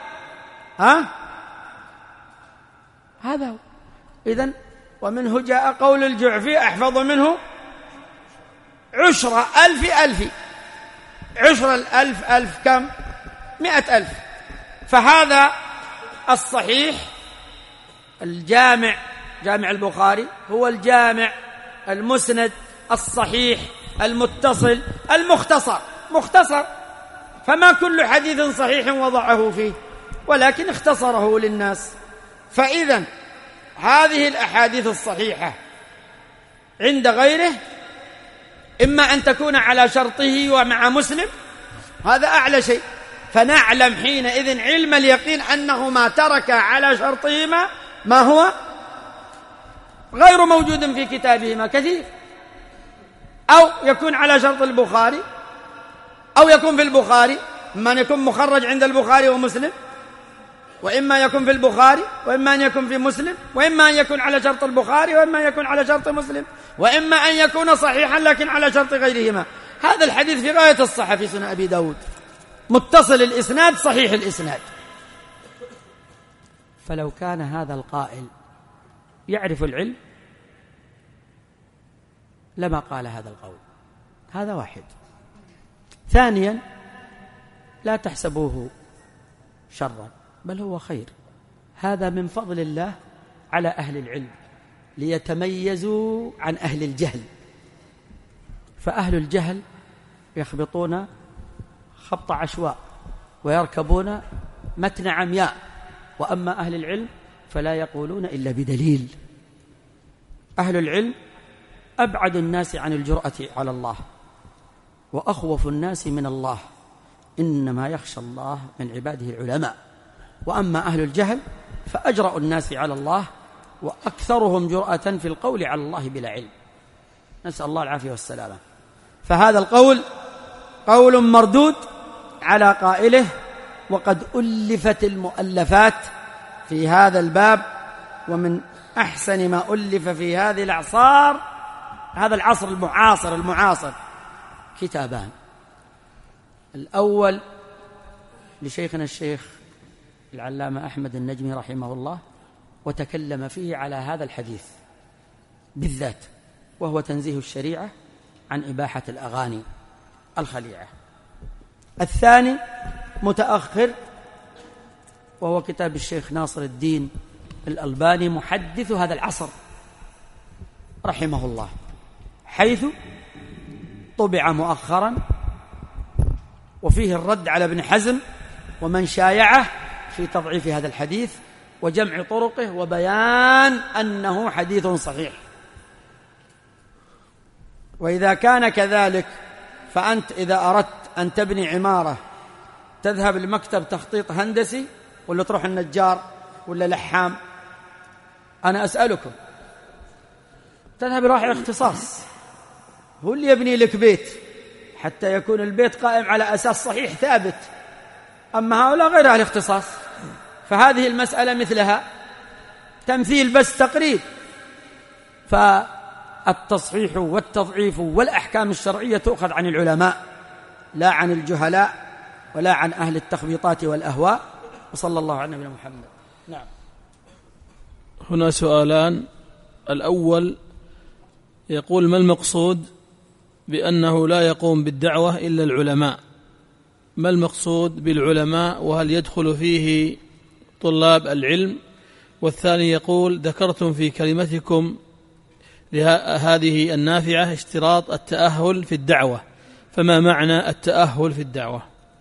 Speaker 2: هذا هو. إذن ومنه جاء قول الجعفي أحفظ منه 10,000 10,000 كم؟ 100,000. فهذا الصحيح الجامع، جامع البخاري هو الجامع المسند الصحيح المتصل مختصر، فما كل حديث صحيح وضعه فيه، ولكن اختصره للناس. فإذا هذه الأحاديث الصحيحة عند غيره إما أن تكون على شرطه ومع مسلم، هذا أعلى شيء، فنعلم حينئذ علم اليقين أنه ما ترك على شرطهما ما هو غير موجود في كتابهما كثير، أو يكون على شرط البخاري أو يكون في البخاري، إما أن يكون مخرج عند البخاري ومسلم، وإما يكون في البخاري، وإما أن يكون في مسلم، وإما أن يكون على شرط البخاري، وإما أن يكون على شرط مسلم، وإما أن يكون صحيحا لكن على شرط غيرهما. هذا الحديث في غاية الصحة في سنن أبي داود، متصل الإسناد صحيح الإسناد. فلو كان هذا القائل يعرف العلم لما قال هذا القول. هذا واحد. ثانيا، لا تحسبوه شرا بل هو خير، هذا من فضل الله على أهل العلم ليتميزوا عن أهل الجهل. فأهل الجهل يخبطون خبط عشواء ويركبون متن عمياء، وأما أهل العلم فلا يقولون إلا بدليل. أهل العلم أبعد الناس عن الجرأة على الله وأخوف الناس من الله، إنما يخشى الله من عباده العلماء. وأما أهل الجهل فأجرأ الناس على الله وأكثرهم جرأة في القول على الله بلا علم، نسأل الله العافية والسلامة. فهذا القول قول مردود على قائله، وقد ألفت المؤلفات في هذا الباب، ومن أحسن ما ألف في هذه الأعصار، هذا العصر المعاصر كتابان. الأول لشيخنا الشيخ العلامة أحمد النجمي رحمه الله، وتكلم فيه على هذا الحديث بالذات، وهو تنزيه الشريعة عن إباحة الأغاني الخليعة. الثاني متأخر، وهو كتاب الشيخ ناصر الدين الألباني محدث هذا العصر رحمه الله، حيث طبع مؤخرا، وفيه الرد على ابن حزم ومن شايعه في تضعيف هذا الحديث وجمع طرقه وبيان أنه حديث صحيح. وإذا كان كذلك فأنت إذا أردت أن تبني عمارة تذهب لمكتب تخطيط هندسي ولا تروح النجار ولا لحام؟ أنا أسألكم، تذهب راعي اختصاص، هو اللي يبني لك بيت حتى يكون البيت قائم على أساس صحيح ثابت. أما هؤلاء غير أهل اختصاص، فهذه المسألة مثلها تمثيل بس تقريب. فالتصحيح والتضعيف والأحكام الشرعية تؤخذ عن العلماء لا عن الجهلاء ولا عن أهل التخبيطات والأهواء. وصلى الله على نبينا محمد. نعم.
Speaker 3: هنا سؤالان. الأول يقول: ما المقصود بأنه لا يقوم بالدعوة إلا العلماء؟ ما المقصود بالعلماء، وهل يدخل فيه طلاب العلم؟ والثاني يقول: ذكرتم في كلمتكم هذه النافعة اشتراط التأهل في الدعوة، فما معنى التأهل في الدعوة؟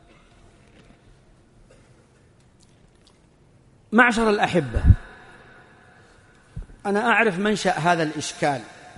Speaker 2: معشر الأحبة، أنا أعرف منشأ هذا الإشكال،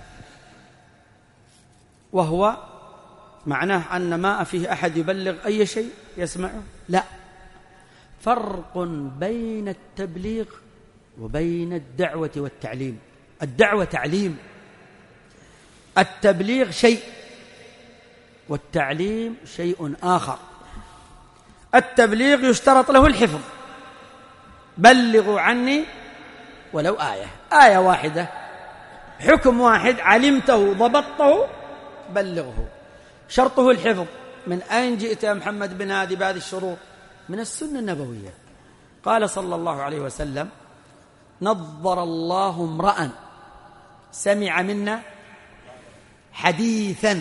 Speaker 2: وهو معناه أن ما فيه أحد يبلغ أي شيء يسمعه. لا، فرق بين التبليغ وبين الدعوة والتعليم. الدعوة تعليم، التبليغ شيء والتعليم شيء آخر. التبليغ يشترط له الحفظ، بلغوا عني ولو آية واحدة، حكم واحد علمته ضبطته بلغه. شرطه الحفظ. من أين جئت يا محمد بن هادي بهذه الشروط؟ من السنة النبوية. قال صلى الله عليه وسلم: نظر الله امرأ سمع منا حديثا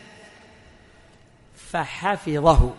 Speaker 2: فحفظه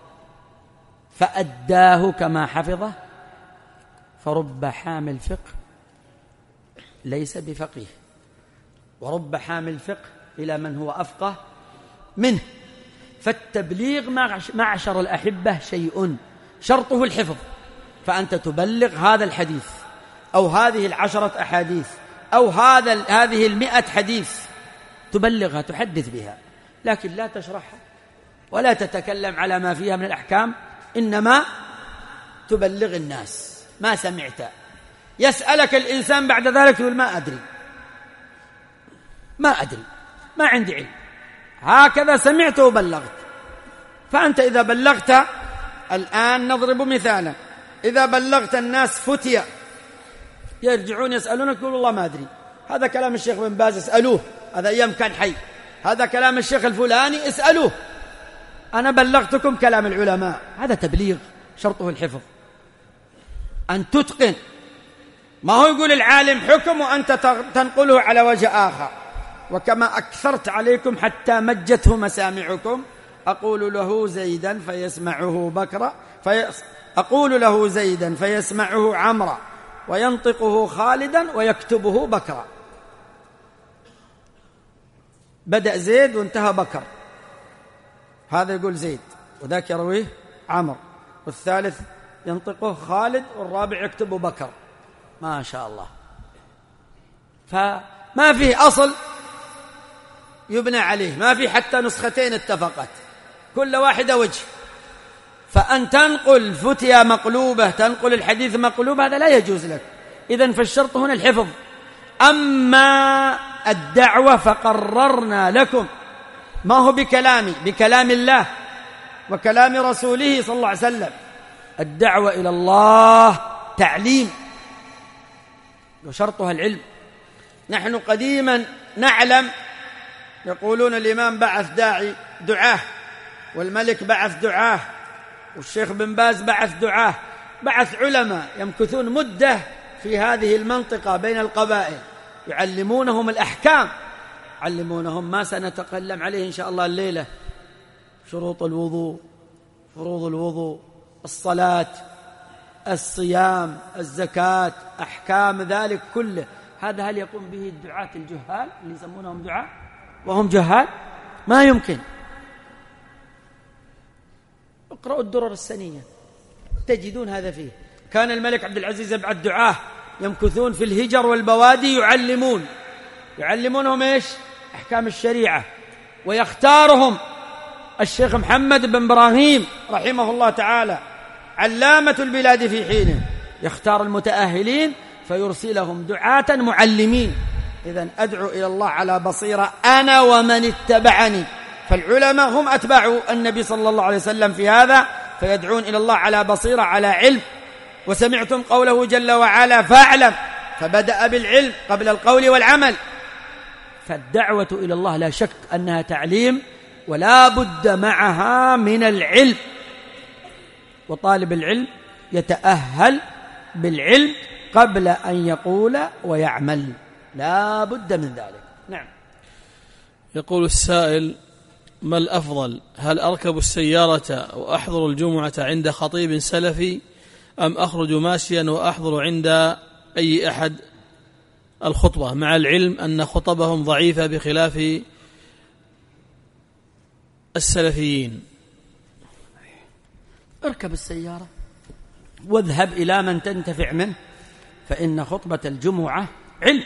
Speaker 2: فأداه كما حفظه، فرب حامل فقه ليس بفقيه، ورب حامل فقه إلى من هو أفقه منه. فالتبليغ معشر الأحبة شيء شرطه الحفظ، فأنت تبلغ هذا الحديث أو هذه 10 أحاديث أو هذه 100 حديث، تبلغها، تحدث بها. لكن لا تشرحها ولا تتكلم على ما فيها من الأحكام، إنما تبلغ الناس ما سمعت. يسألك الإنسان بعد ذلك يقول ما أدري ما عندي علم، هكذا سمعت وبلغت. فأنت إذا بلغت، الآن نضرب مثالا، إذا بلغت الناس فتية يرجعون يسألونك يقول والله ما أدري، هذا كلام الشيخ بن باز اسألوه، هذا أيام كان حي، هذا كلام الشيخ الفلاني اسألوه، أنا بلغتكم كلام العلماء. هذا تبليغ شرطه الحفظ، أن تتقن. ما هو يقول العالم حكم وأنت تنقله على وجه آخر. وكما أكثرت عليكم حتى مجته مسامعكم، أقول له زيدا فيسمعه بكرا، أقول له زيدا فيسمعه عمرا، وينطقه خالدا ويكتبه بكرا. بدأ زيد وانتهى بكر، هذا يقول زيد وذاك يرويه عمر، والثالث ينطقه خالد، والرابع يكتبه بكر. ما شاء الله. فما فيه أصل يبنى عليه، ما في حتى نسختين اتفقت، كل واحدة وجه. فأن تنقل فتيا مقلوبة، تنقل الحديث مقلوب، هذا لا يجوز لك. إذن فالشرط هنا الحفظ. أما الدعوة فقررنا لكم، ما هو بكلامي، بكلام الله وكلام رسوله صلى الله عليه وسلم. الدعوة إلى الله تعليم، وشرطها العلم. نحن قديما نعلم يقولون الإمام بعث دعاه، والملك بعث دعاه، والشيخ بن باز بعث دعاه، بعث علماء يمكثون مدة في هذه المنطقة بين القبائل، يعلمونهم الأحكام، يعلمونهم ما سنتكلم عليه إن شاء الله الليلة: شروط الوضوء، فروض الوضوء، الصلاة، الصيام، الزكاة، أحكام ذلك كله. هذا هل يقوم به الدعاة الجهال اللي يسمونهم دعاة وهم جهال؟ ما يمكن. اقرأوا الدرر السنية تجدون هذا فيه. كان الملك عبد العزيز يبعث دعاة يمكثون في الهجر والبوادي، يعلمونهم إيش؟ أحكام الشريعة. ويختارهم الشيخ محمد بن إبراهيم رحمه الله تعالى، علامة البلاد في حينه، يختار المتأهلين فيرسلهم دعاة معلمين. إذن أدعو إلى الله على بصيرة أنا ومن اتبعني. فالعلماء هم أتباع النبي صلى الله عليه وسلم في هذا، فيدعون إلى الله على بصيرة، على علم. وسمعتم قوله جل وعلا: فاعلم، فبدأ بالعلم قبل القول والعمل. فالدعوة إلى الله لا شك أنها تعليم، ولا بد معها من العلم. وطالب العلم يتأهل بالعلم قبل أن يقول ويعمل، لا بد من ذلك. نعم.
Speaker 3: يقول السائل: ما الأفضل، هل أركب السيارة وأحضر الجمعة عند خطيب سلفي، أم أخرج ماشيا وأحضر عند أي أحد الخطبة، مع العلم أن خطبهم ضعيفة بخلاف السلفيين؟
Speaker 2: اركب السيارة واذهب إلى من تنتفع منه، فإن خطبة الجمعة علم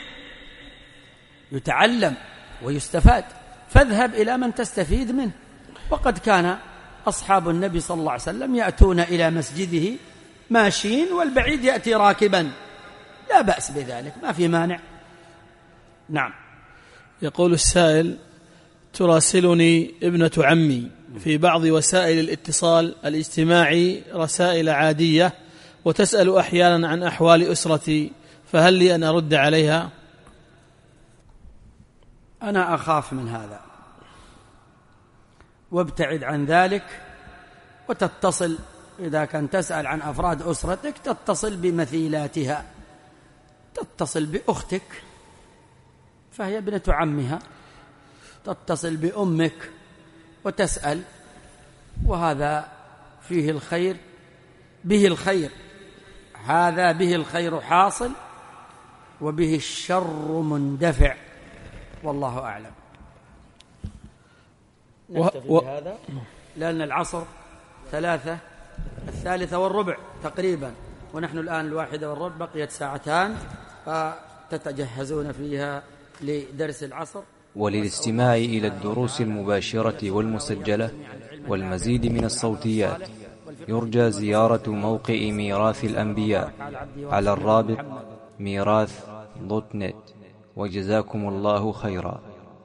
Speaker 2: يتعلم ويستفاد، فاذهب إلى من تستفيد منه. وقد كان أصحاب النبي صلى الله عليه وسلم يأتون إلى مسجده ماشيين، والبعيد يأتي راكبا، لا بأس بذلك، ما في مانع. نعم.
Speaker 3: يقول السائل: تراسلني ابنة عمي في بعض وسائل الاتصال الاجتماعي رسائل عادية، وتسأل أحيانا عن أحوال أسرتي، فهل لي أن أرد عليها؟
Speaker 2: أنا أخاف من هذا، وابتعد عن ذلك. وتتصل إذا كان تسأل عن أفراد أسرتك، تتصل بمثيلاتها، تتصل بأختك فهي ابنة عمها، تتصل بأمك وتسأل، وهذا فيه الخير، به الخير، هذا به الخير حاصل وبه الشر مندفع، والله أعلم. نكتفي بهذا لأن العصر 3:03 تقريبا، ونحن الآن 1:15، بقيت ساعتان فتتجهزون فيها لدرس العصر.
Speaker 4: وللاستماع إلى الدروس المباشرة والمسجلة والمزيد من الصوتيات يرجى زيارة موقع ميراث الأنبياء على الرابط ميراث.net. وجزاكم الله خيرا.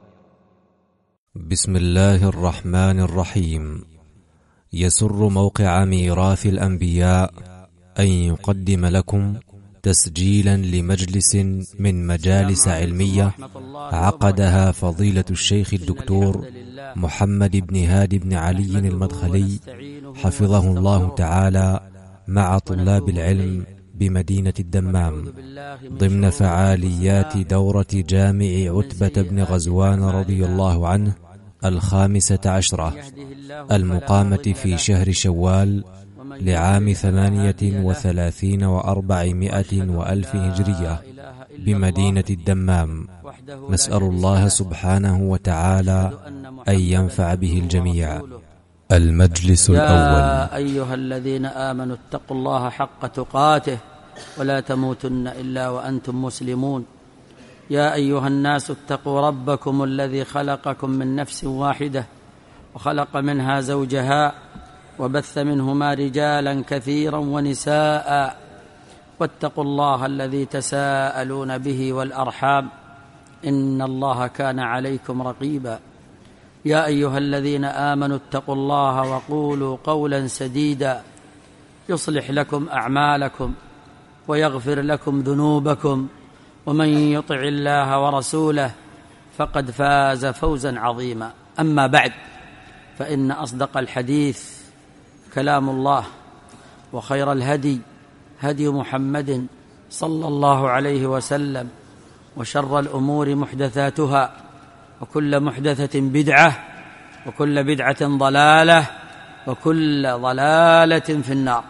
Speaker 1: بسم الله الرحمن الرحيم. يسر موقع ميراث الأنبياء أن يقدم لكم تسجيلا لمجلس من مجالس علمية عقدها فضيلة الشيخ الدكتور محمد بن هادي بن علي المدخلي حفظه الله تعالى مع طلاب العلم بمدينة الدمام ضمن فعاليات دورة جامع عتبة بن غزوان رضي الله عنه 15 المقامة في شهر شوال لعام 38 و400 وألف هجرية بمدينة الدمام. نسأل الله سبحانه وتعالى أن ينفع به الجميع. المجلس الأول.
Speaker 2: يا أيها الذين آمنوا اتقوا الله حق تقاته ولا تموتن إلا وأنتم مسلمون. يا أيها الناس اتقوا ربكم الذي خلقكم من نفس واحدة وخلق منها زوجها وبث منهما رجالا كثيرا ونساء واتقوا الله الذي تساءلون به والأرحام إن الله كان عليكم رقيبا. يا أيها الذين آمنوا اتقوا الله وقولوا قولا سديدا يصلح لكم أعمالكم ويغفر لكم ذنوبكم ومن يطع الله ورسوله فقد فاز فوزا عظيما. أما بعد، فإن أصدق الحديث كلام الله، وخير الهدي هدي محمد صلى الله عليه وسلم، وشر الأمور محدثاتها، وكل محدثة بدعة، وكل بدعة ضلالة، وكل ضلالة في النار.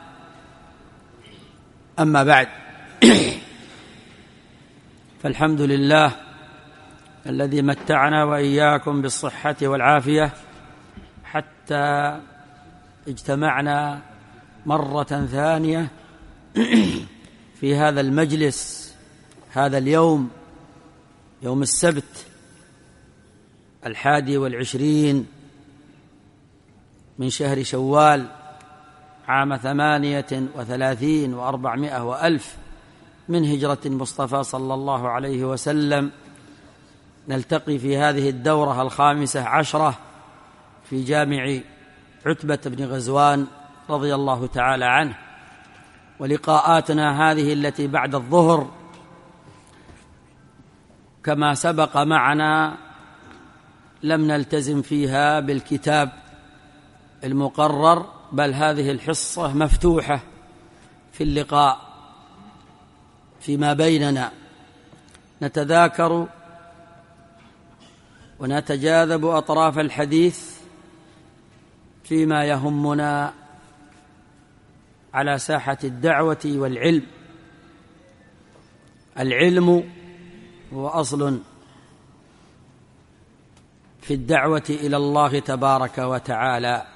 Speaker 2: أما بعد، فالحمد لله الذي متعنا وإياكم بالصحة والعافية حتى اجتمعنا مرة ثانية في هذا المجلس، هذا اليوم، يوم السبت 21 من شهر شوال عام 38 و400 وألف من هجرة المصطفى صلى الله عليه وسلم. نلتقي في هذه الدورة 15 في جامع عتبة بن غزوان رضي الله تعالى عنه. ولقاءاتنا هذه التي بعد الظهر كما سبق معنا لم نلتزم فيها بالكتاب المقرر، بل هذه الحصة مفتوحة في اللقاء فيما بيننا، نتذاكر ونتجاذب أطراف الحديث فيما يهمنا على ساحة الدعوة والعلم. العلم هو أصل في الدعوة إلى الله تبارك وتعالى،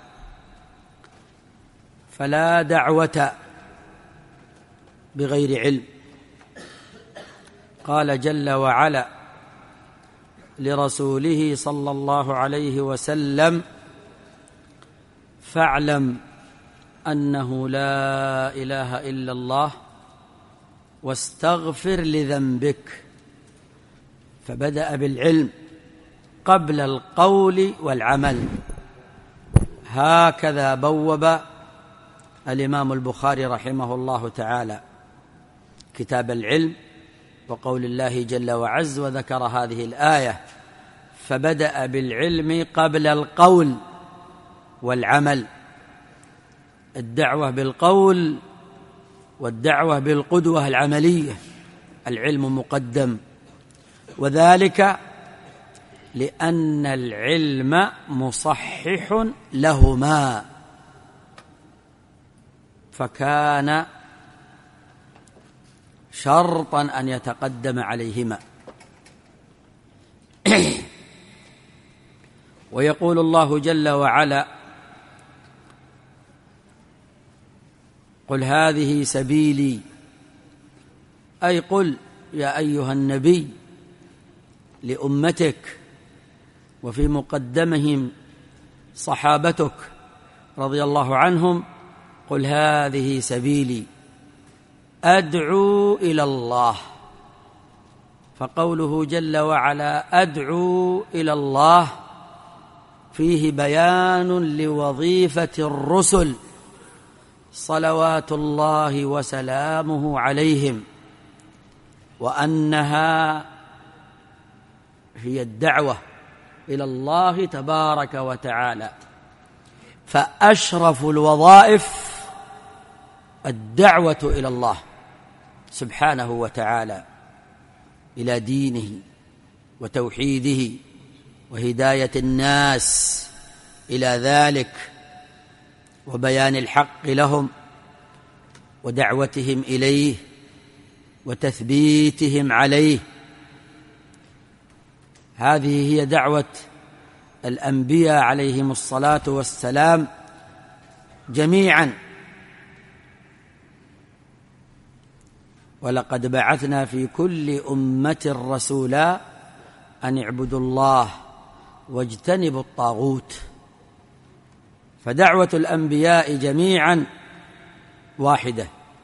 Speaker 2: فلا دعوة بغير علم. قال جل وعلا لرسوله صلى الله عليه وسلم: فاعلم أنه لا إله إلا الله واستغفر لذنبك. فبدأ بالعلم قبل القول والعمل. هكذا بوب الإمام البخاري رحمه الله تعالى كتاب العلم وقول الله جل وعز، وذكر هذه الآية: فبدأ بالعلم قبل القول والعمل. الدعوة بالقول والدعوة بالقدوة العملية، العلم مقدم، وذلك لأن العلم مصحح لهما، فكان شرطا أن يتقدم عليهما. ويقول الله جل وعلا: قل هذه سبيلي، أي قل يا أيها النبي لأمتك وفي مقدمهم صحابتك رضي الله عنهم: قل هذه سبيلي أدعو إلى الله. فقوله جل وعلا أدعو إلى الله فيه بيان لوظيفة الرسل صلوات الله وسلامه عليهم، وأنها هي الدعوة إلى الله تبارك وتعالى. فأشرف الوظائف الدعوة إلى الله سبحانه وتعالى، إلى دينه وتوحيده وهداية الناس إلى ذلك، وبيان الحق لهم ودعوتهم إليه وتثبيتهم عليه. هذه هي دعوة الأنبياء عليهم الصلاة والسلام جميعا. ولقد بعثنا في كل أمة رسولا أن اعبدوا الله واجتنبوا الطاغوت. فدعوة الأنبياء جميعا واحدة،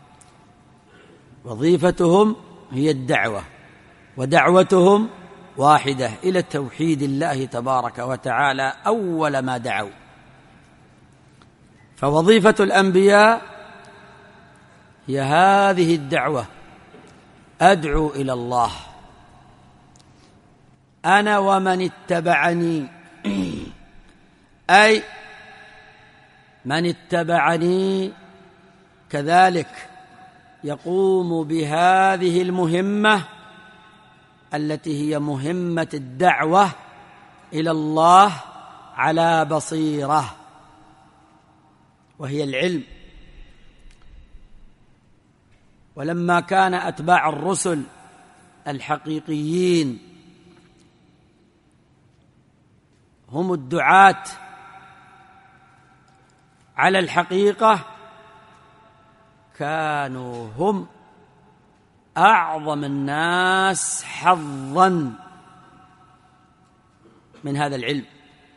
Speaker 2: وظيفتهم هي الدعوة، ودعوتهم واحدة إلى توحيد الله تبارك وتعالى أول ما دعوا. فوظيفة الأنبياء هي هذه الدعوة: أدعو إلى الله أنا ومن اتبعني، أي من اتبعني كذلك يقوم بهذه المهمة التي هي مهمة الدعوة إلى الله على بصيرة، وهي العلم. ولما كان أتباع الرسل الحقيقيين هم الدعاة على الحقيقة، كانوا هم أعظم الناس حظا من هذا العلم،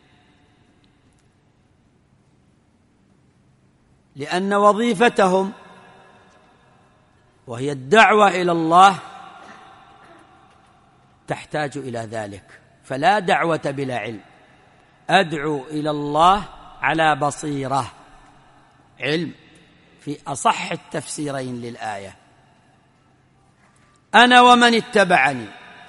Speaker 2: لأن وظيفتهم وهي الدعوة إلى الله تحتاج إلى ذلك. فلا دعوة بلا علم، أدعو إلى الله على بصيرة، علم في أصح التفسيرين للآية. أنا ومن اتبعني،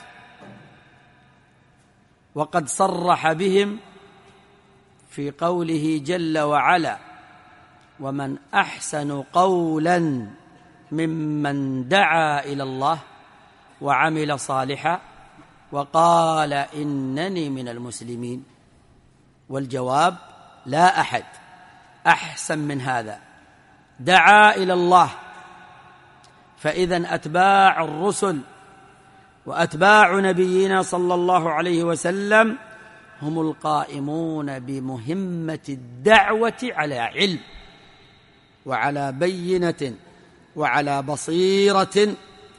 Speaker 2: وقد صرح بهم في قوله جل وعلا: ومن أحسن قولا ممن دعا إلى الله وعمل صالحا وقال إنني من المسلمين. والجواب: لا أحد أحسن من هذا، دعا إلى الله. فإذا أتباع الرسل وأتباع نبينا صلى الله عليه وسلم هم القائمون بمهمة الدعوة على علم وعلى بينة وعلى بصيرة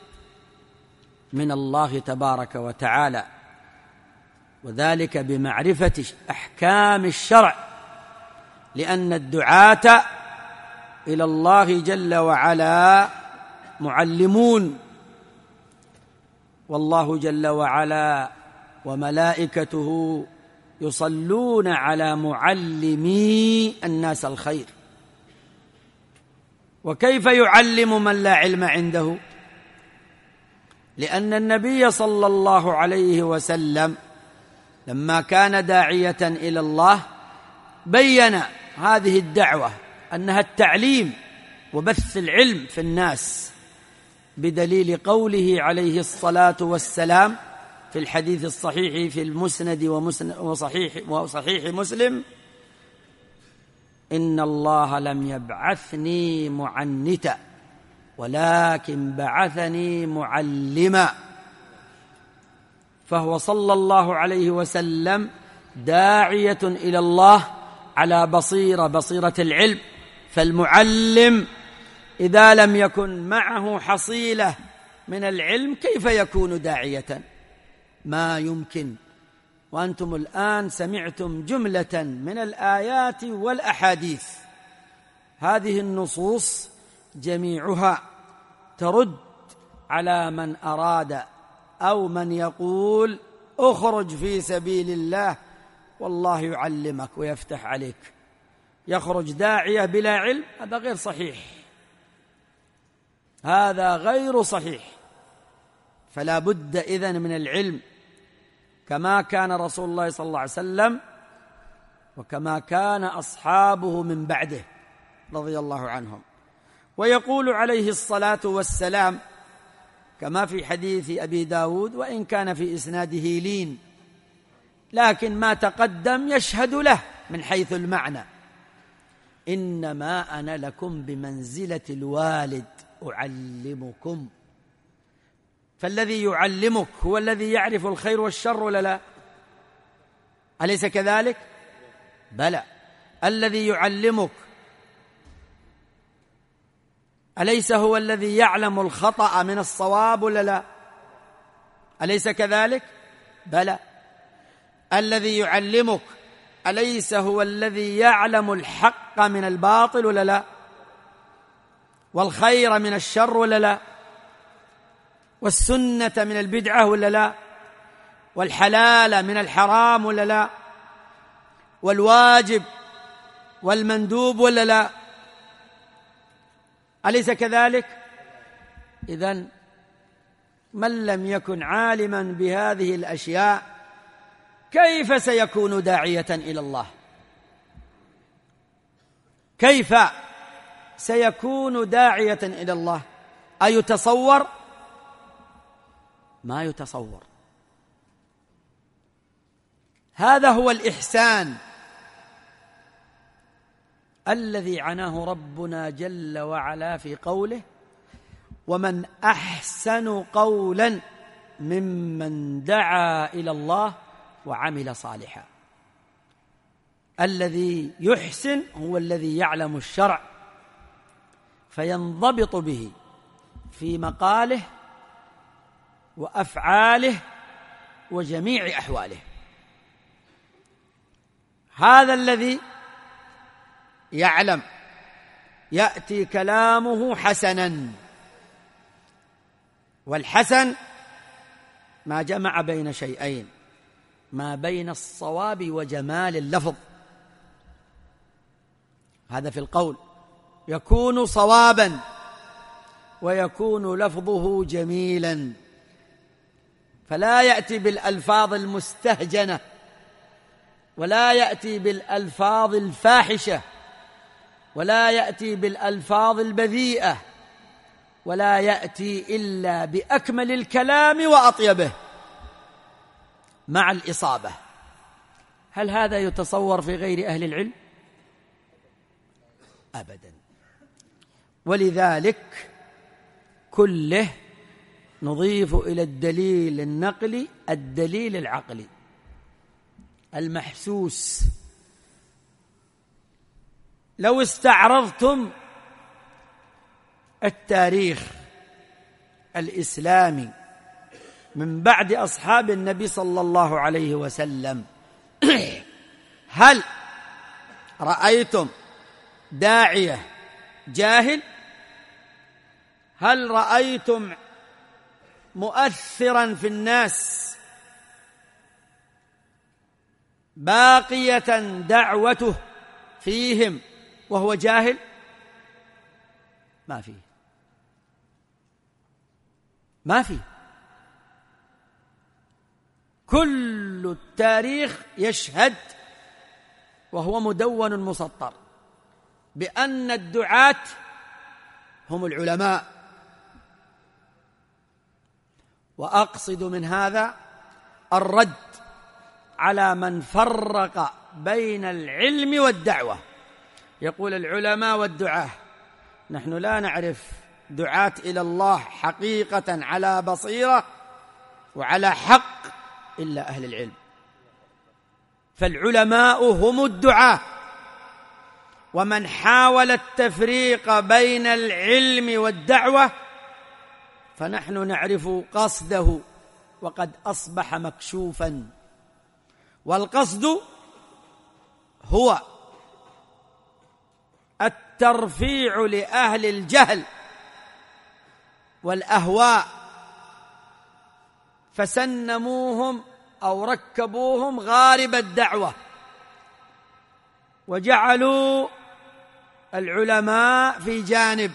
Speaker 2: من الله تبارك وتعالى، وذلك بمعرفة أحكام الشرع، لأن الدعاة إلى الله جل وعلا معلمون، والله جل وعلا وملائكته يصلون على معلمي الناس الخير. وكيف يعلم من لا علم عنده؟ لأن النبي صلى الله عليه وسلم لما كان داعية إلى الله بين هذه الدعوة أنها التعليم وبث العلم في الناس، بدليل قوله عليه الصلاة والسلام في الحديث الصحيح في المسند وصحيح مسلم: إن الله لم يبعثني معنتا ولكن بعثني معلما. فهو صلى الله عليه وسلم داعية إلى الله على بصيرة العلم. فالمعلم إذا لم يكن معه حصيلة من العلم كيف يكون داعية؟ ما يمكن وأنتم الآن سمعتم جملة من الآيات والأحاديث. هذه النصوص جميعها ترد على من أراد أو من يقول اخرج في سبيل الله والله يعلمك ويفتح عليك. يخرج داعية بلا علم، هذا غير صحيح، هذا غير صحيح. فلا بد إذن من العلم كما كان رسول الله صلى الله عليه وسلم وكما كان أصحابه من بعده رضي الله عنهم. ويقول عليه الصلاة والسلام كما في حديث أبي داود، وإن كان في إسناده لين، لكن ما تقدم يشهد له من حيث المعنى: إنما أنا لكم بمنزلة الوالد أعلمكم. فالذي يعلمك هو الذي يعرف الخير والشر ولا لا؟ أليس كذلك؟ بلى. الذي يعلمك أليس هو الذي يعلم الخطأ من الصواب ولا لا؟ أليس كذلك؟ بلى. الذي يعلمك أليس هو الذي يعلم الحق من الباطل ولا لا؟ والخير من الشر ولا لا؟ والسنة من البدعة ولا لا؟ والحلال من الحرام ولا لا؟ والواجب والمندوب ولا لا؟ أليس كذلك؟ إذن من لم يكن عالما بهذه الأشياء كيف سيكون داعية إلى الله؟ كيف سيكون داعية إلى الله؟ أيتصور؟ ما يتصور. هذا هو الإحسان الذي عناه ربنا جل وعلا في قوله: ومن أحسن قولا ممن دعا إلى الله وعمل صالحا. الذي يحسن هو الذي يعلم الشرع فينضبط به في مقاله وأفعاله وجميع أحواله. هذا الذي يعلم يأتي كلامه حسنا، والحسن ما جمع بين شيئين: ما بين الصواب وجمال اللفظ. هذا في القول يكون صوابا ويكون لفظه جميلا، فلا يأتي بالألفاظ المستهجنة ولا يأتي بالألفاظ الفاحشة ولا يأتي بالألفاظ البذيئة، ولا يأتي إلا بأكمل الكلام وأطيبه مع الإصابة. هل هذا يتصور في غير أهل العلم؟ أبدا. ولذلك كله نضيف إلى الدليل النقلي الدليل العقلي المحسوس. لو استعرضتم التاريخ الإسلامي من بعد أصحاب النبي صلى الله عليه وسلم، هل رأيتم داعية جاهل؟ هل رأيتم مؤثرا في الناس باقية دعوته فيهم وهو جاهل؟ ما فيه، ما فيه. كل التاريخ يشهد وهو مدون مسطر بأن الدعاة هم العلماء. وأقصد من هذا الرد على من فرق بين العلم والدعوة. يقول العلماء والدعاة، نحن لا نعرف دعاة إلى الله حقيقة على بصيرة وعلى حق إلا أهل العلم. فالعلماء هم الدعاة، ومن حاول التفريق بين العلم والدعوة فنحن نعرف قصده وقد أصبح مكشوفا. والقصد هو الترفيع لأهل الجهل والأهواء، فسنموهم أو ركبوهم غارب الدعوة، وجعلوا العلماء في جانب.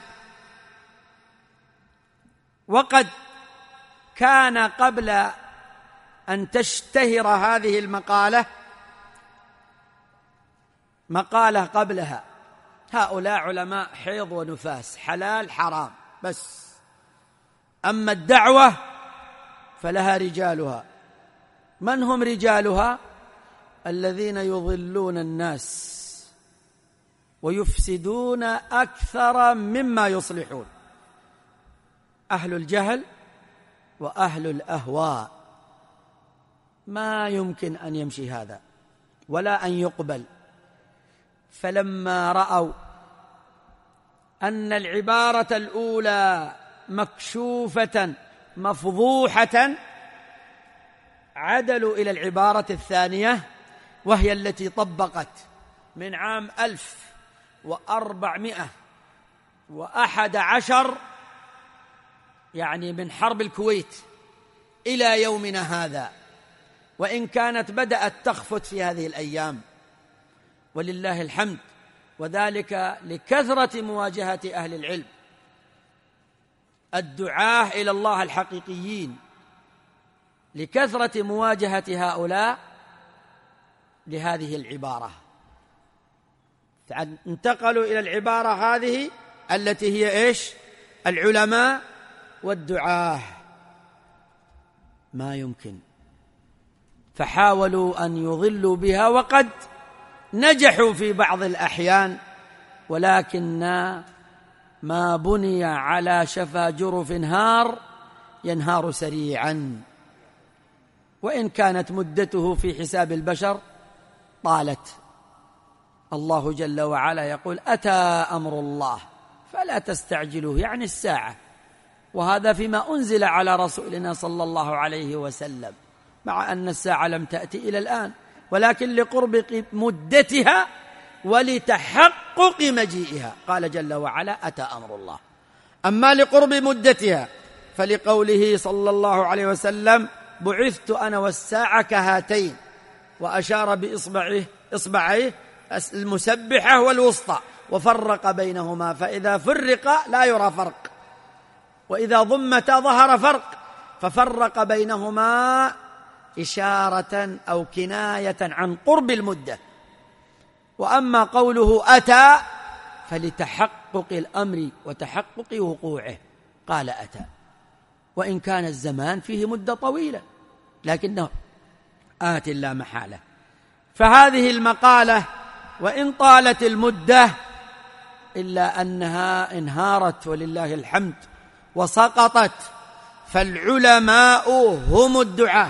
Speaker 2: وقد كان قبل أن تشتهر هذه المقالة مقالة قبلها: هؤلاء علماء حيض ونفاس، حلال حرام بس، أما الدعوة فلها رجالها. من هم رجالها؟ الذين يضلون الناس ويفسدون أكثر مما يصلحون، أهل الجهل وأهل الأهواء. ما يمكن أن يمشي هذا ولا أن يقبل. فلما رأوا أن العبارة الأولى مكشوفة مفضوحة عدلوا إلى العبارة الثانية، وهي التي طبقت من عام 1411 يعني من حرب الكويت إلى يومنا هذا، وإن كانت بدأت تخفت في هذه الأيام ولله الحمد، وذلك لكثرة مواجهة أهل العلم الدعاة إلى الله الحقيقيين، لكثرة مواجهة هؤلاء لهذه العبارة، انتقلوا إلى العبارة هذه التي هي إيش؟ العلماء والدعاة. ما يمكن، فحاولوا أن يضلوا بها، وقد نجحوا في بعض الأحيان، ولكن ما بني على شفا جرف هار ينهار سريعا، وإن كانت مدته في حساب البشر طالت. الله جل وعلا يقول: أتى أمر الله فلا تستعجلوه، يعني الساعة، وهذا فيما أنزل على رسولنا صلى الله عليه وسلم، مع أن الساعة لم تأتي إلى الآن، ولكن لقرب مدتها ولتحقق مجيئها قال جل وعلا: أتى أمر الله. أما لقرب مدتها فلقوله صلى الله عليه وسلم: بعثت أنا والساعة كهاتين، وأشار بإصبعيه المسبحة والوسطى، وفرق بينهما، فإذا فرق لا يرى فرق، وإذا ضمتا ظهر فرق، ففرق بينهما إشارة أو كناية عن قرب المدة. وأما قوله أتى فلتحقق الأمر وتحقق وقوعه، قال أتى، وإن كان الزمان فيه مدة طويلة لكنه آت لا محالة. فهذه المقالة وإن طالت المدة إلا أنها انهارت ولله الحمد وسقطت، فالعلماء هم الدعاة،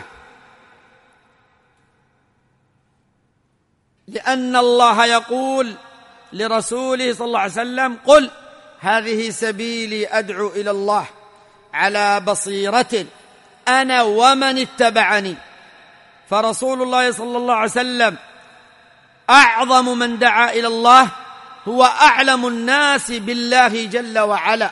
Speaker 2: لأن الله يقول لرسوله صلى الله عليه وسلم: قل هذه سبيلي أدعو إلى الله على بصيرة أنا ومن اتبعني. فرسول الله صلى الله عليه وسلم أعظم من دعا إلى الله، هو أعلم الناس بالله جل وعلا،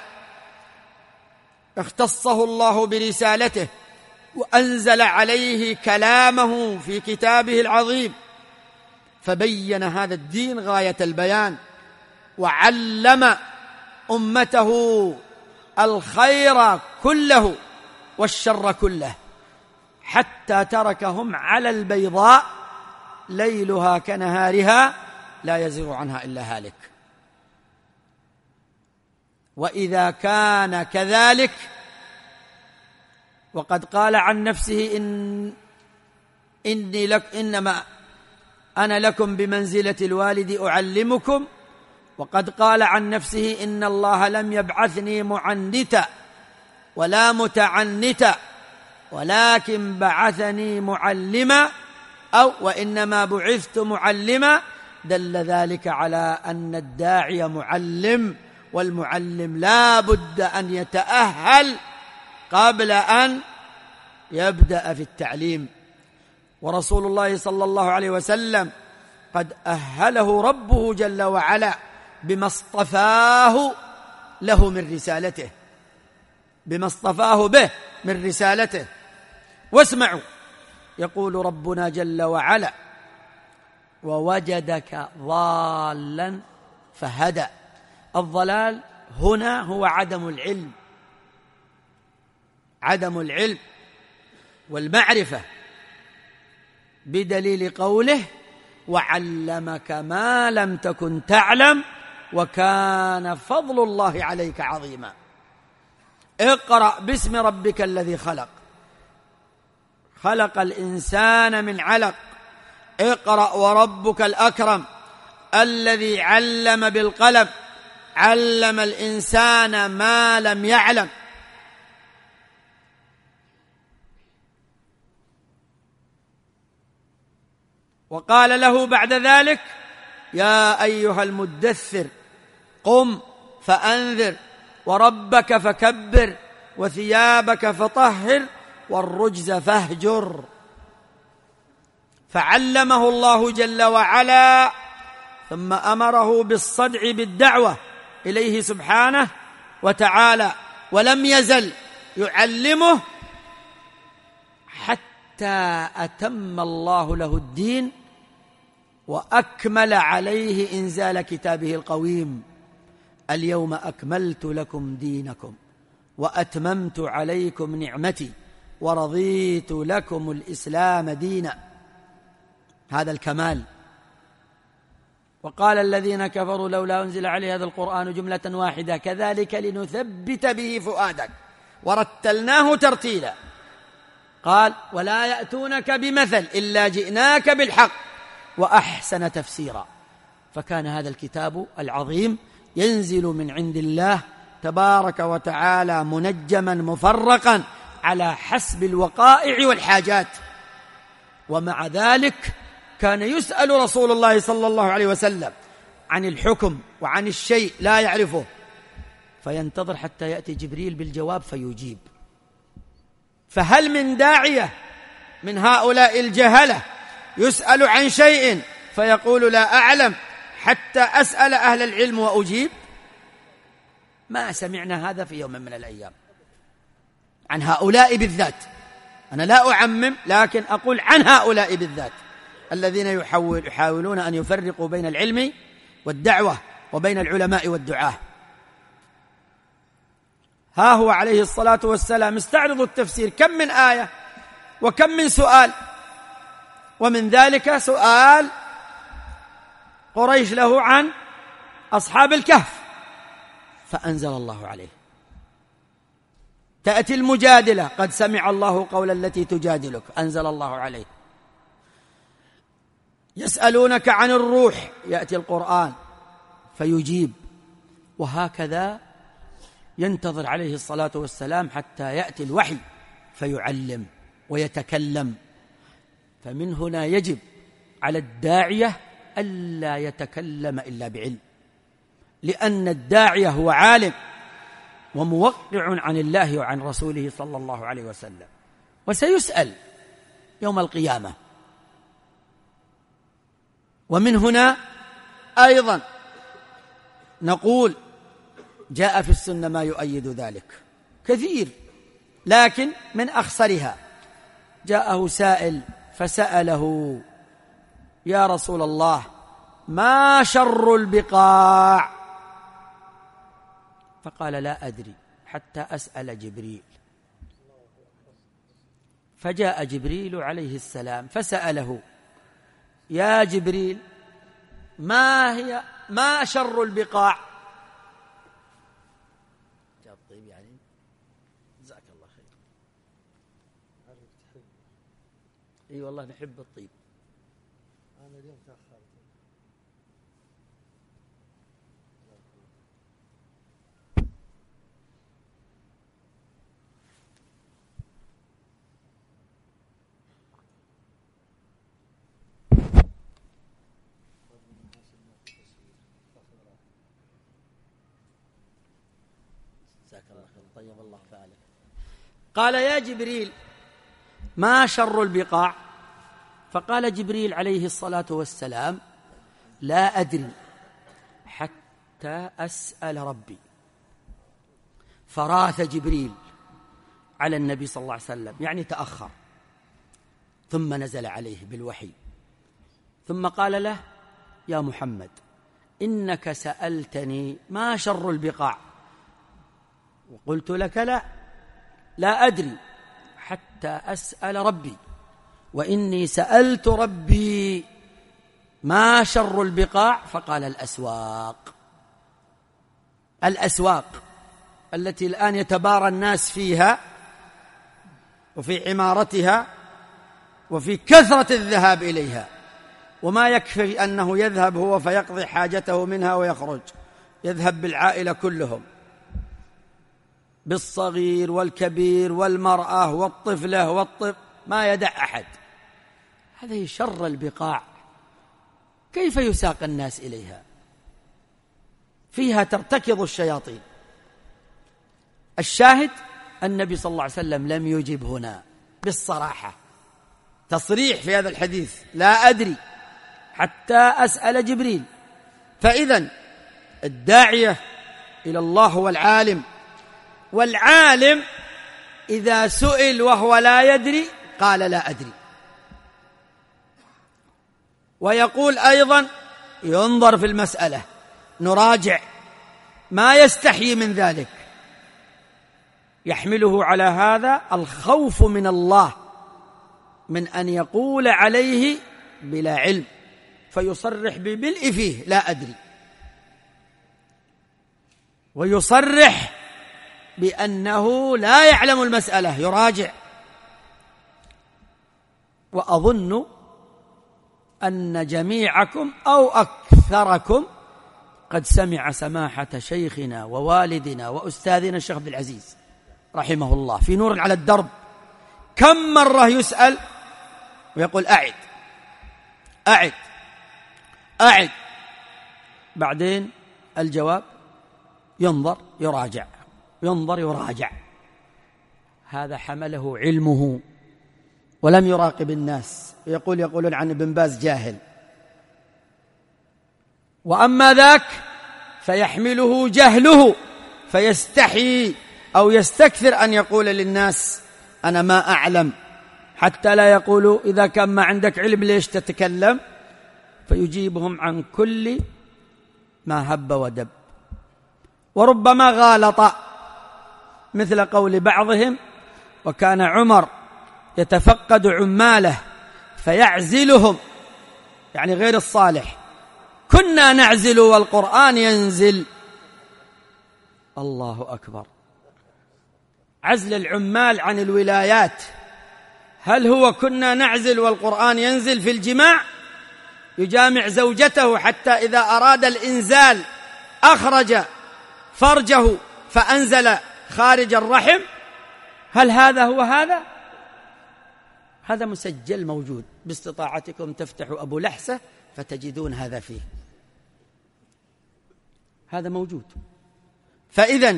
Speaker 2: اختصه الله برسالته وأنزل عليه كلامه في كتابه العظيم، فبين هذا الدين غاية البيان، وعلم أمته الخير كله والشر كله، حتى تركهم على البيضاء ليلها كنهارها لا يزيغ عنها إلا هالك. وإذا كان كذلك، وقد قال عن نفسه إنما أنا لكم بمنزلة الوالد أعلمكم، وقد قال عن نفسه: إن الله لم يبعثني معنتا ولا متعنتا ولكن بعثني معلما، أو وإنما بعثت معلما، دل ذلك على أن الداعي معلم، والمعلم لا بد أن يتأهل قبل أن يبدأ في التعليم. ورسول الله صلى الله عليه وسلم قد أهله ربه جل وعلا بما اصطفاه له من رسالته، بما اصطفاه به من رسالته. واسمعوا، يقول ربنا جل وعلا: ووجدك ضالا فهدى. الضلال هنا هو عدم العلم، عدم العلم والمعرفة، بدليل قوله: وعلمك ما لم تكن تعلم وكان فضل الله عليك عظيما. اقرأ باسم ربك الذي خلق، خلق الإنسان من علق. اقرأ وربك الأكرم الذي علم بالقلم، علم الإنسان ما لم يعلم. وقال له بعد ذلك: يا أيها المدثر قم فأنذر وربك فكبر وثيابك فطهر والرجز فاهجر. فعلمه الله جل وعلا، ثم أمره بالصدع بالدعوة إليه سبحانه وتعالى، ولم يزل يعلمه حتى أتم الله له الدين وأكمل عليه إنزال كتابه القويم: اليوم أكملت لكم دينكم وأتممت عليكم نعمتي ورضيت لكم الإسلام دينا. هذا الكمال. وقال الذين كفروا: لولا أنزل عليه هذا القرآن جملة واحدة كذلك لنثبت به فؤادك ورتلناه ترتيلا. قال: ولا يأتونك بمثل إلا جئناك بالحق وأحسن تفسيرا. فكان هذا الكتاب العظيم ينزل من عند الله تبارك وتعالى منجما مفرقا على حسب الوقائع والحاجات. ومع ذلك كان يسأل رسول الله صلى الله عليه وسلم عن الحكم وعن الشيء لا يعرفه، فينتظر حتى يأتي جبريل بالجواب فيجيب. فهل من داعية من هؤلاء الجهلة يسأل عن شيء فيقول لا أعلم حتى أسأل أهل العلم وأجيب؟ ما سمعنا هذا في يوم من الأيام عن هؤلاء بالذات. أنا لا أعمم، لكن أقول عن هؤلاء بالذات الذين يحاولون أن يفرقوا بين العلم والدعوة وبين العلماء والدعاة. ها هو عليه الصلاة والسلام استعرض التفسير، كم من آية وكم من سؤال، ومن ذلك سؤال قريش له عن أصحاب الكهف، فأنزل الله عليه. تأتي المجادلة: قد سمع الله قول التي تجادلك، أنزل الله عليه. يسألونك عن الروح، يأتي القرآن فيجيب. وهكذا ينتظر عليه الصلاة والسلام حتى يأتي الوحي فيعلم ويتكلم. فمن هنا يجب على الداعية ألا يتكلم إلا بعلم، لأن الداعية هو عالم وموقع عن الله وعن رسوله صلى الله عليه وسلم، وسيسأل يوم القيامة. ومن هنا أيضا نقول جاء في السنة ما يؤيد ذلك كثير، لكن من أخصرها: جاءه سائل فسأله: يا رسول الله ما شر البقاع؟ فقال: لا أدري حتى أسأل جبريل. فجاء جبريل عليه السلام فسأله: يا جبريل ما شر البقاع؟ جاب طيب يعني جزاك الله خير. اي والله نحب الطيب. انا اليوم تأخرت. جزاك الله خير، طيب الله فعلك. قال: يا جبريل ما شر البقاع؟ فقال جبريل عليه الصلاة والسلام: لا أدري حتى أسأل ربي. فراث جبريل على النبي صلى الله عليه وسلم، يعني تأخر، ثم نزل عليه بالوحي، ثم قال له: يا محمد، إنك سألتني ما شر البقاع، وقلت لك لا أدري حتى أسأل ربي، وإني سألت ربي ما شر البقاع، فقال: الأسواق التي الآن يتبارى الناس فيها وفي عمارتها وفي كثرة الذهاب إليها، وما يكفي أنه يذهب هو فيقضي حاجته منها ويخرج، يذهب بالعائلة كلهم، بالصغير والكبير والمرأة والطفلة والطفل، ما يدع أحد. هذه شر البقاع، كيف يساق الناس إليها؟ فيها ترتكض الشياطين. الشاهد: النبي صلى الله عليه وسلم لم يجب هنا بالصراحة، تصريح في هذا الحديث: لا أدري حتى أسأل جبريل. فإذن الداعية إلى الله هو العالم، والعالم إذا سئل وهو لا يدري قال: لا أدري. ويقول أيضا: ينظر في المسألة، نراجع، ما يستحي من ذلك. يحمله على هذا الخوف من الله من أن يقول عليه بلا علم، فيصرح بملء فيه: لا أدري، ويصرح بأنه لا يعلم المسألة، يراجع. وأظن أن جميعكم أو أكثركم قد سمع سماحة شيخنا ووالدنا وأستاذنا الشيخ عبد العزيز رحمه الله في نور على الدرب كم مرة يسأل ويقول: أعد أعد أعد، بعدين الجواب ينظر يراجع، ينظر يراجع. هذا حمله علمه ولم يراقب الناس، يقولون عن ابن باز جاهل. وأما ذاك فيحمله جهله فيستحي أو يستكثر أن يقول للناس: أنا ما أعلم، حتى لا يقولوا: إذا كان ما عندك علم ليش تتكلم؟ فيجيبهم عن كل ما هب ودب. وربما غالط، مثل قول بعضهم: وكان عمر يتفقد عماله فيعزلهم، يعني غير الصالح، كنا نعزل والقرآن ينزل. الله أكبر! عزل العمال عن الولايات، هل هو كنا نعزل والقرآن ينزل في الجماع؟ يجامع زوجته حتى إذا أراد الإنزال أخرج فرجه فأنزل خارج الرحم، هل هذا هو هذا؟ هذا مسجل موجود، باستطاعتكم تفتحوا أبو لحسة فتجدون هذا فيه، هذا موجود. فإذن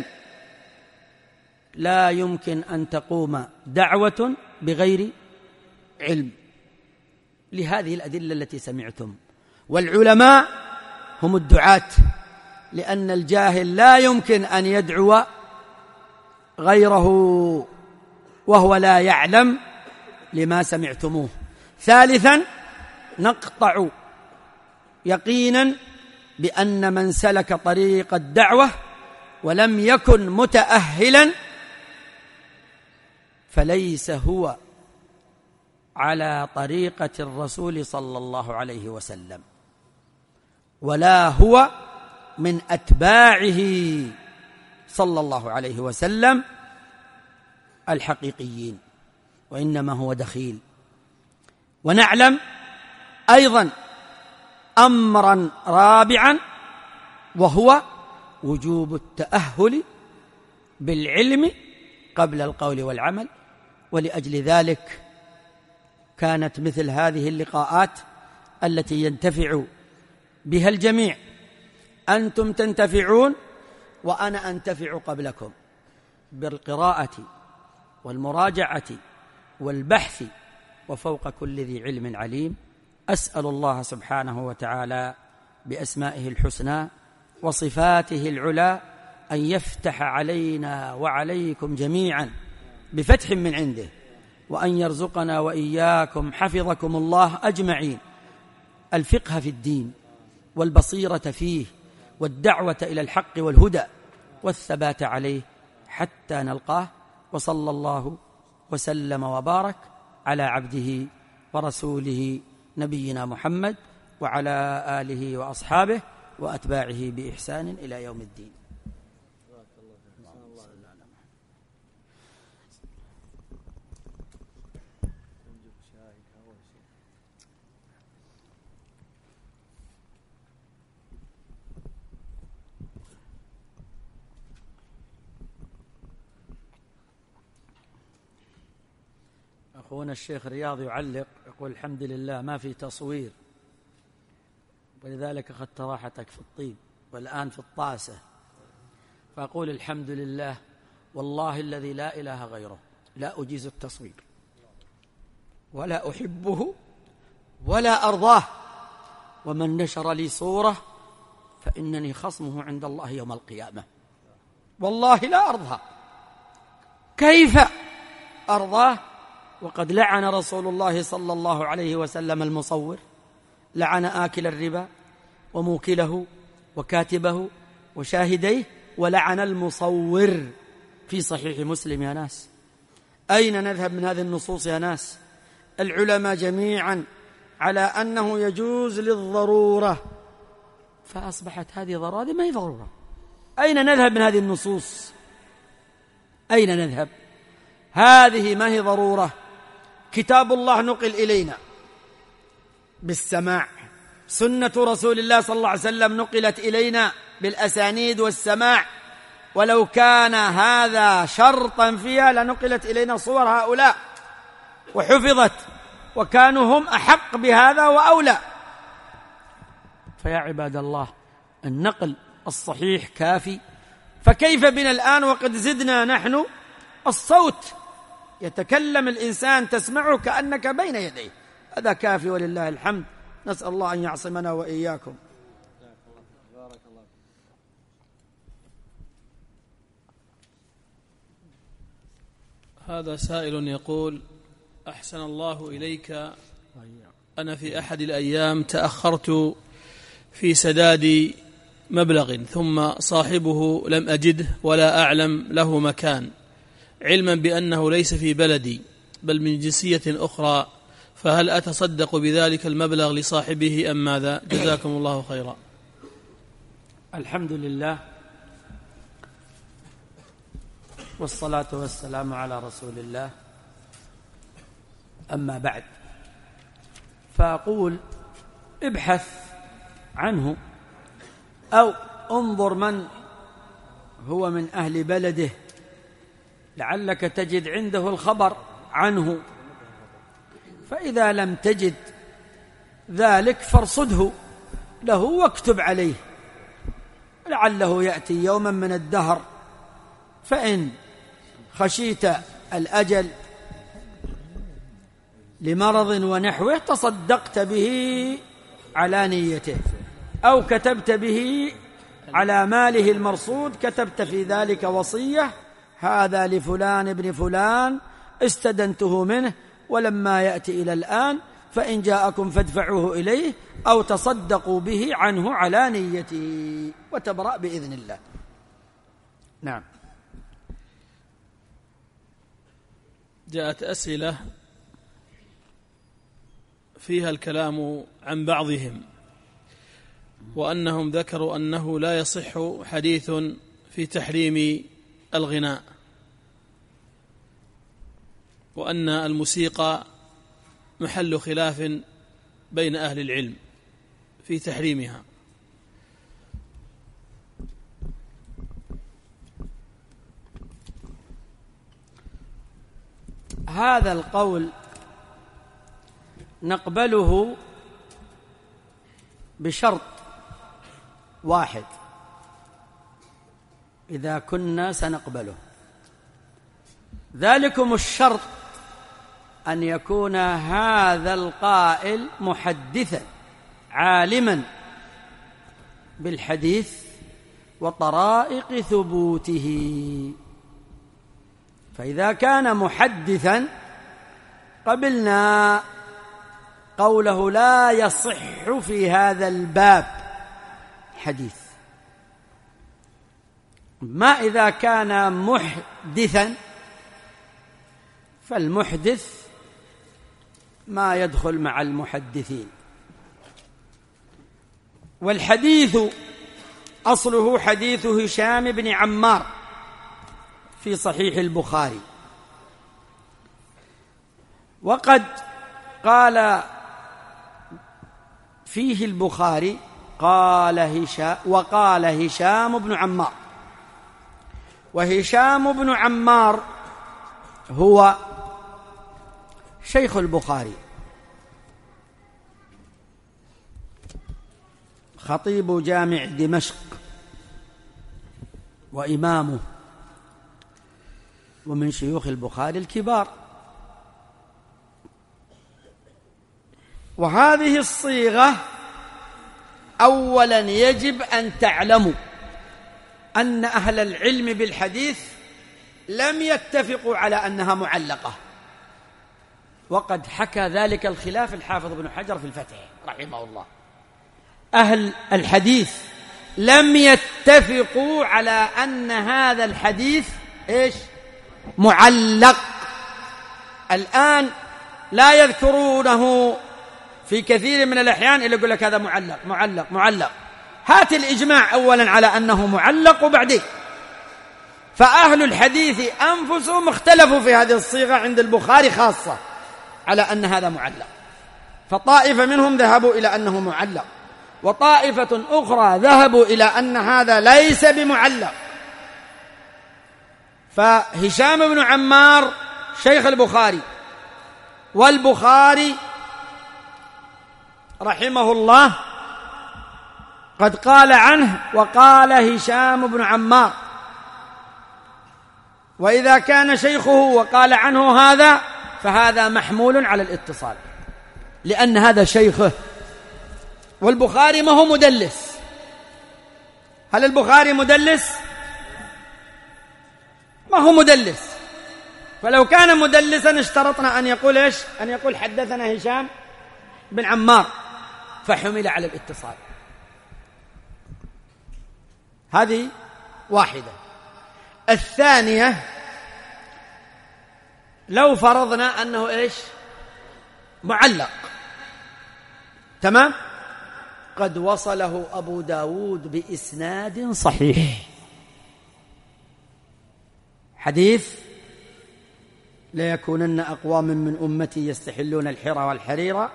Speaker 2: لا يمكن أن تقوم دعوة بغير علم لهذه الأدلة التي سمعتم. والعلماء هم الدعاة، لأن الجاهل لا يمكن أن يدعو غيره وهو لا يعلم لما سمعتموه. ثالثا، نقطع يقينا بأن من سلك طريق الدعوة ولم يكن متأهلا فليس هو على طريقة الرسول صلى الله عليه وسلم، ولا هو من أتباعه صلى الله عليه وسلم الحقيقيين، وإنما هو دخيل. ونعلم أيضا أمرا رابعا، وهو وجوب التأهل بالعلم قبل القول والعمل. ولأجل ذلك كانت مثل هذه اللقاءات التي ينتفع بها الجميع، أنتم تنتفعون وأنا أنتفع قبلكم بالقراءة والمراجعة والبحث وفوق كل ذي علم عليم. أسأل الله سبحانه وتعالى بأسمائه الحسنى وصفاته العلى أن يفتح علينا وعليكم جميعا بفتح من عنده، وأن يرزقنا وإياكم حفظكم الله أجمعين الفقه في الدين والبصيرة فيه والدعوة إلى الحق والهدى والثبات عليه حتى نلقاه. وصلى الله وسلم وبارك على عبده ورسوله نبينا محمد وعلى آله وأصحابه وأتباعه بإحسان إلى يوم الدين. أخونا الشيخ رياض يعلق يقول: الحمد لله ما في تصوير، ولذلك أخذت راحتك في الطيب والآن في الطاسة. فأقول الحمد لله والله الذي لا إله غيره، لا أجيز التصوير ولا أحبه ولا أرضاه، ومن نشر لي صورة فإنني خصمه عند الله يوم القيامة، والله لا أرضها. كيف أرضاه وقد لعن رسول الله صلى الله عليه وسلم المصور، لعن آكل الربا وموكله وكاتبه وشاهديه، ولعن المصور في صحيح مسلم. يا ناس أين نذهب من هذه النصوص يا ناس؟ العلماء جميعا على أنه يجوز للضرورة، فأصبحت هذه ضرورة، هذه ما هي ضرورة. أين نذهب من هذه النصوص؟ أين نذهب؟ هذه ما هي ضرورة. كتاب الله نقل إلينا بالسماع، سنة رسول الله صلى الله عليه وسلم نقلت إلينا بالأسانيد والسماع، ولو كان هذا شرطا فيها لنقلت إلينا صور هؤلاء وحفظت، وكانوا هم أحق بهذا وأولى. فيا عباد الله النقل الصحيح كافي، فكيف بنا الآن وقد زدنا نحن الصوت، يتكلم الإنسان تسمعه كأنك بين يديه، هذا كافي ولله الحمد. نسأل الله أن يعصمنا وإياكم.
Speaker 3: هذا سائل يقول: أحسن الله إليك، أنا في أحد الأيام تأخرت في سداد مبلغ، ثم صاحبه لم أجده ولا أعلم له مكان، علما بأنه ليس في بلدي بل من جنسية أخرى، فهل أتصدق بذلك المبلغ لصاحبه أم ماذا؟ جزاكم الله خيرا.
Speaker 2: الحمد لله والصلاة والسلام على رسول الله، أما بعد، فأقول ابحث عنه أو انظر من هو من أهل بلده، لعلك تجد عنده الخبر عنه، فإذا لم تجد ذلك فارصده له واكتب عليه، لعله يأتي يوما من الدهر، فإن خشيت الأجل لمرض ونحوه تصدقت به على نيته، أو كتبت به على ماله المرصود، كتبت في ذلك وصية: هذا لفلان ابن فلان استدنته منه، ولما يأتي إلى الآن فإن جاءكم فادفعوه إليه أو تصدقوا به عنه على نيته، وتبرأ بإذن الله. نعم.
Speaker 3: جاءت أسئلة فيها الكلام عن بعضهم، وأنهم ذكروا أنه لا يصح حديث في تحريم الغناء، وأن الموسيقى محل خلاف بين أهل العلم في تحريمها.
Speaker 2: هذا القول نقبله بشرط واحد إذا كنا سنقبله، ذلكم الشرط أن يكون هذا القائل محدثا عالما بالحديث وطرائق ثبوته، فإذا كان محدثا قبلنا قوله لا يصح في هذا الباب حديث. ما إذا كان محدثا، فالمحدث ما يدخل مع المحدثين. والحديث أصله حديث هشام بن عمار في صحيح البخاري، وقد قال فيه البخاري وقال هشام بن عمار، وهشام بن عمار هو شيخ البخاري، خطيب جامع دمشق وإمامه، ومن شيوخ البخاري الكبار. وهذه الصيغة أولا يجب أن تعلموا أن أهل العلم بالحديث لم يتفقوا على أنها معلقة، وقد حكى ذلك الخلاف الحافظ ابن حجر في الفتح رحمه الله. أهل الحديث لم يتفقوا على أن هذا الحديث معلق. الآن لا يذكرونه في كثير من الأحيان إلا يقول لك هذا معلق معلق معلق. هات الإجماع أولا على أنه معلق وبعدين. فأهل الحديث أنفسهم اختلفوا في هذه الصيغة عند البخاري خاصة على أن هذا معلق، فطائفة منهم ذهبوا إلى أنه معلق، وطائفة أخرى ذهبوا إلى أن هذا ليس بمعلق. فهشام بن عمار شيخ البخاري، والبخاري رحمه الله قد قال عنه وقال هشام بن عمار، وإذا كان شيخه وقال عنه هذا فهذا محمول على الاتصال، لأن هذا شيخه. والبخاري ما هو مدلس. هل البخاري مدلس؟ ما هو مدلس. فلو كان مدلسا اشترطنا أن يقول أن يقول حدثنا هشام بن عمار، فحمل على الاتصال. هذه واحدة. الثانية، لو فرضنا أنه معلق، تمام، قد وصله أبو داود بإسناد صحيح، حديث ليكونن أقوام من أمتي يستحلون الحرى والحرير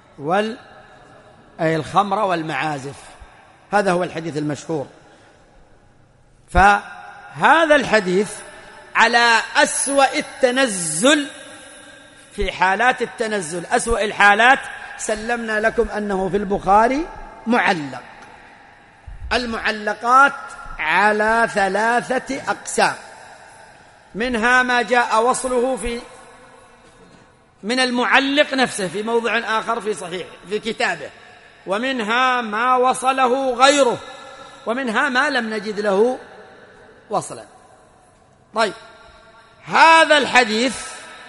Speaker 2: أي الخمر والمعازف. هذا هو الحديث المشهور. فهذا الحديث على أسوأ التنزل، في حالات التنزل أسوأ الحالات سلمنا لكم أنه في البخاري معلق. المعلقات على 3 أقسام، منها ما جاء وصله من المعلق نفسه في موضع آخر في صحيح في كتابه، ومنها ما وصله غيره، ومنها ما لم نجد له وصلا. طيب، هذا الحديث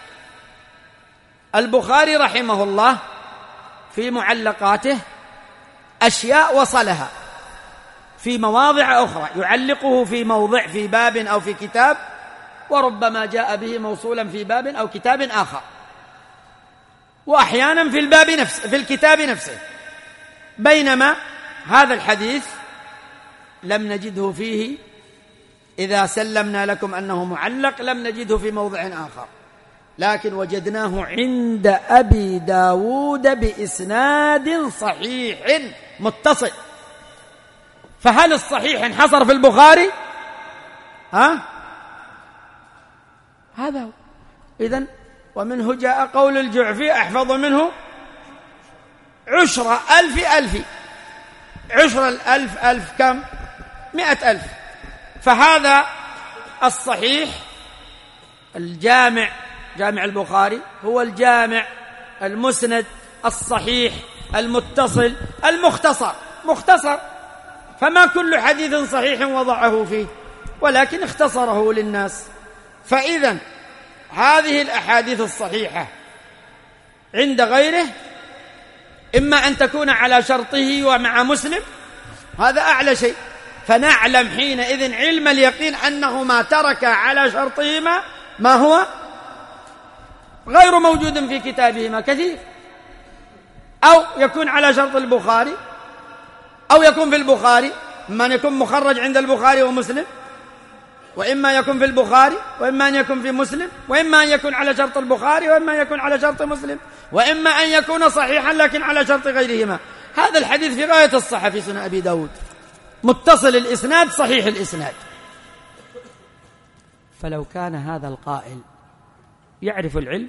Speaker 2: البخاري رحمه الله في معلقاته أشياء وصلها في مواضع أخرى، يعلقه في موضع في باب أو في كتاب، وربما جاء به موصولا في باب أو كتاب آخر، وأحيانا في الباب نفسه في الكتاب نفسه. بينما هذا الحديث لم نجده فيه، إذا سلمنا لكم أنه معلق لم نجده في موضع آخر، لكن وجدناه عند أبي داود بإسناد صحيح متصل. فهل الصحيح انحصر في البخاري؟ هذا هو. إذن ومنه جاء قول الجعفي أحفظ منه 10,000 10,000 كم؟ 100,000. فهذا الصحيح الجامع جامع البخاري هو الجامع المسند الصحيح المتصل مختصر، فما كل حديث صحيح وضعه فيه، ولكن اختصره للناس. فإذا هذه الأحاديث الصحيحة عند غيره إما أن تكون على شرطه ومع مسلم، هذا أعلى شيء، فنعلم حينئذ علم اليقين أنه ما ترك على شرطهما ما هو غير موجود في كتابهما كثير، أو يكون على شرط البخاري، أو يكون في البخاري، إما أن يكون مخرج عند البخاري ومسلم، وإما يكون في البخاري، وإما أن يكون في مسلم، وإما أن يكون على شرط البخاري، وإما أن يكون على شرط مسلم، وإما أن يكون صحيحا لكن على شرط غيرهما. هذا الحديث في غاية الصحة في سنن أبي داود، متصل الإسناد صحيح الإسناد. فلو كان هذا القائل يعرف العلم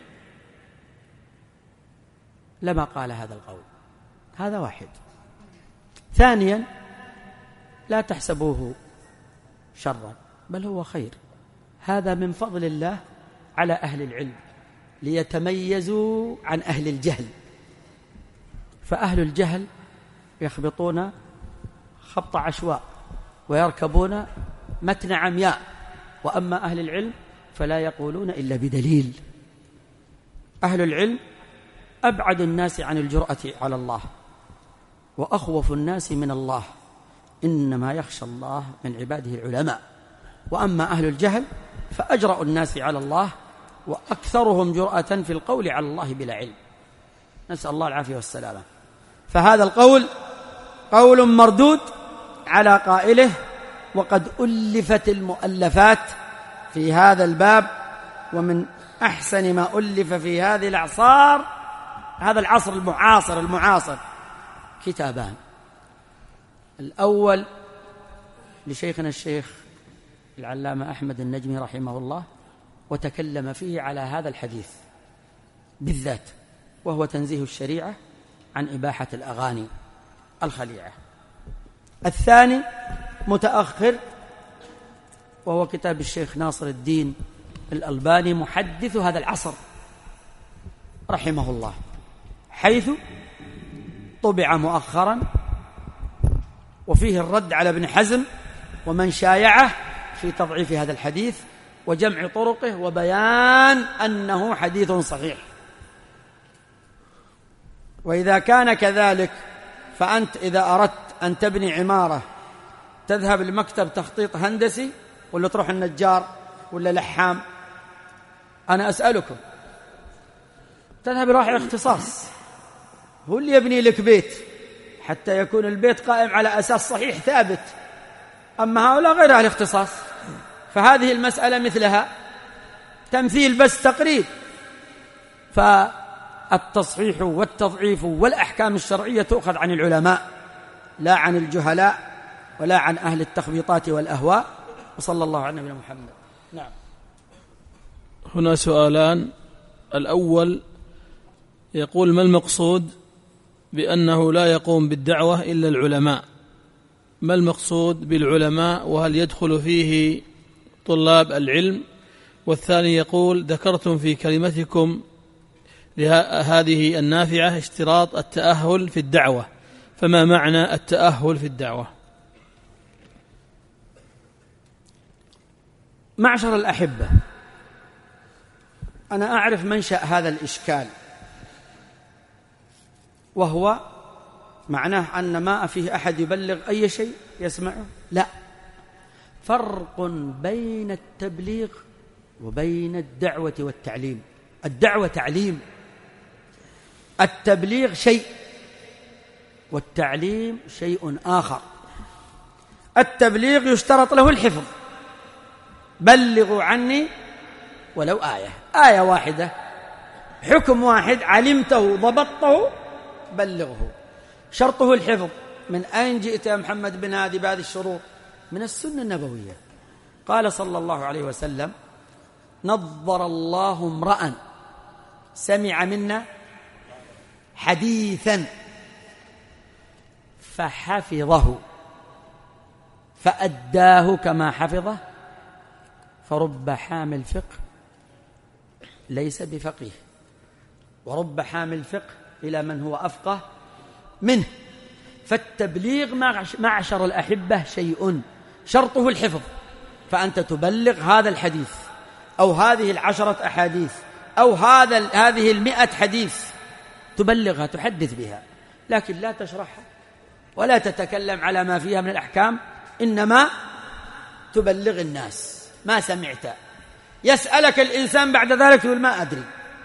Speaker 2: لما قال هذا القول. هذا واحد. ثانيا، لا تحسبوه شرا بل هو خير، هذا من فضل الله على أهل العلم ليتميزوا عن أهل الجهل. فأهل الجهل يخبطون خبط عشواء ويركبون متن عمياء، وأما أهل العلم فلا يقولون إلا بدليل. أهل العلم أبعد الناس عن الجرأة على الله وأخوف الناس من الله، إنما يخشى الله من عباده العلماء. وأما أهل الجهل فأجرأ الناس على الله وأكثرهم جرأة في القول على الله بلا علم، نسأل الله العافية والسلامة. فهذا القول قول مردود على قائله، وقد ألفت المؤلفات في هذا الباب، ومن أحسن ما ألف في هذه الأعصار، هذا العصر المعاصر كتابان. الأول لشيخنا الشيخ العلامة أحمد النجمي رحمه الله، وتكلم فيه على هذا الحديث بالذات، وهو تنزيه الشريعة عن إباحة الأغاني الخليعة. الثاني متأخر، وهو كتاب الشيخ ناصر الدين الألباني محدث هذا العصر رحمه الله، حيث طبع مؤخرا، وفيه الرد على ابن حزم ومن شايعه في تضعيف هذا الحديث وجمع طرقه وبيان أنه حديث صحيح. وإذا كان كذلك فأنت إذا أردت أن تبني عمارة تذهب لمكتب تخطيط هندسي ولا تروح النجار ولا لحام؟ أنا أسألكم، تذهب راعي اختصاص، هو اللي يبني لك بيت حتى يكون البيت قائم على أساس صحيح ثابت. أما هؤلاء غير أهل اختصاص، فهذه المسألة مثلها تمثيل بس تقريب. فالتصحيح والتضعيف والأحكام الشرعية تؤخذ عن العلماء لا عن الجهلاء ولا عن أهل التخبيطات والأهواء. وصلى الله على نبينا محمد. نعم.
Speaker 3: هنا سؤالان. الأول يقول: ما المقصود بأنه لا يقوم بالدعوة إلا العلماء؟ ما المقصود بالعلماء، وهل يدخل فيه طلاب العلم؟ والثاني يقول: ذكرتم في كلمتكم هذه النافعة اشتراط التأهل في الدعوة، فما معنى التأهل في الدعوة؟
Speaker 2: معشر الأحبة، أنا أعرف منشأ هذا الإشكال، وهو معناه أن ما فيه أحد يبلغ أي شيء يسمعه. لا، فرق بين التبليغ وبين الدعوة والتعليم. الدعوة تعليم، التبليغ شيء والتعليم شيء آخر. التبليغ يشترط له الحفظ، بلغوا عني ولو آية واحدة، حكم واحد علمته ضبطته بلغه. شرطه الحفظ. من أين جئت يا محمد بن هادي بهذه الشروط؟ من السنة النبوية. قال صلى الله عليه وسلم: نظر الله امرأ سمع منا حديثا فحفظه فأداه كما حفظه، فرب حامل فقه ليس بفقيه، ورب حامل فقه إلى من هو أفقه منه. فالتبليغ معشر الأحبة شيء شرطه الحفظ، فأنت تبلغ هذا الحديث أو هذه 10 أحاديث أو هذه 100 حديث، تبلغها تحدث بها، لكن لا تشرحها ولا تتكلم على ما فيها من الأحكام، إنما تبلغ الناس ما سمعت. يسألك الإنسان بعد ذلك يقول ما أدري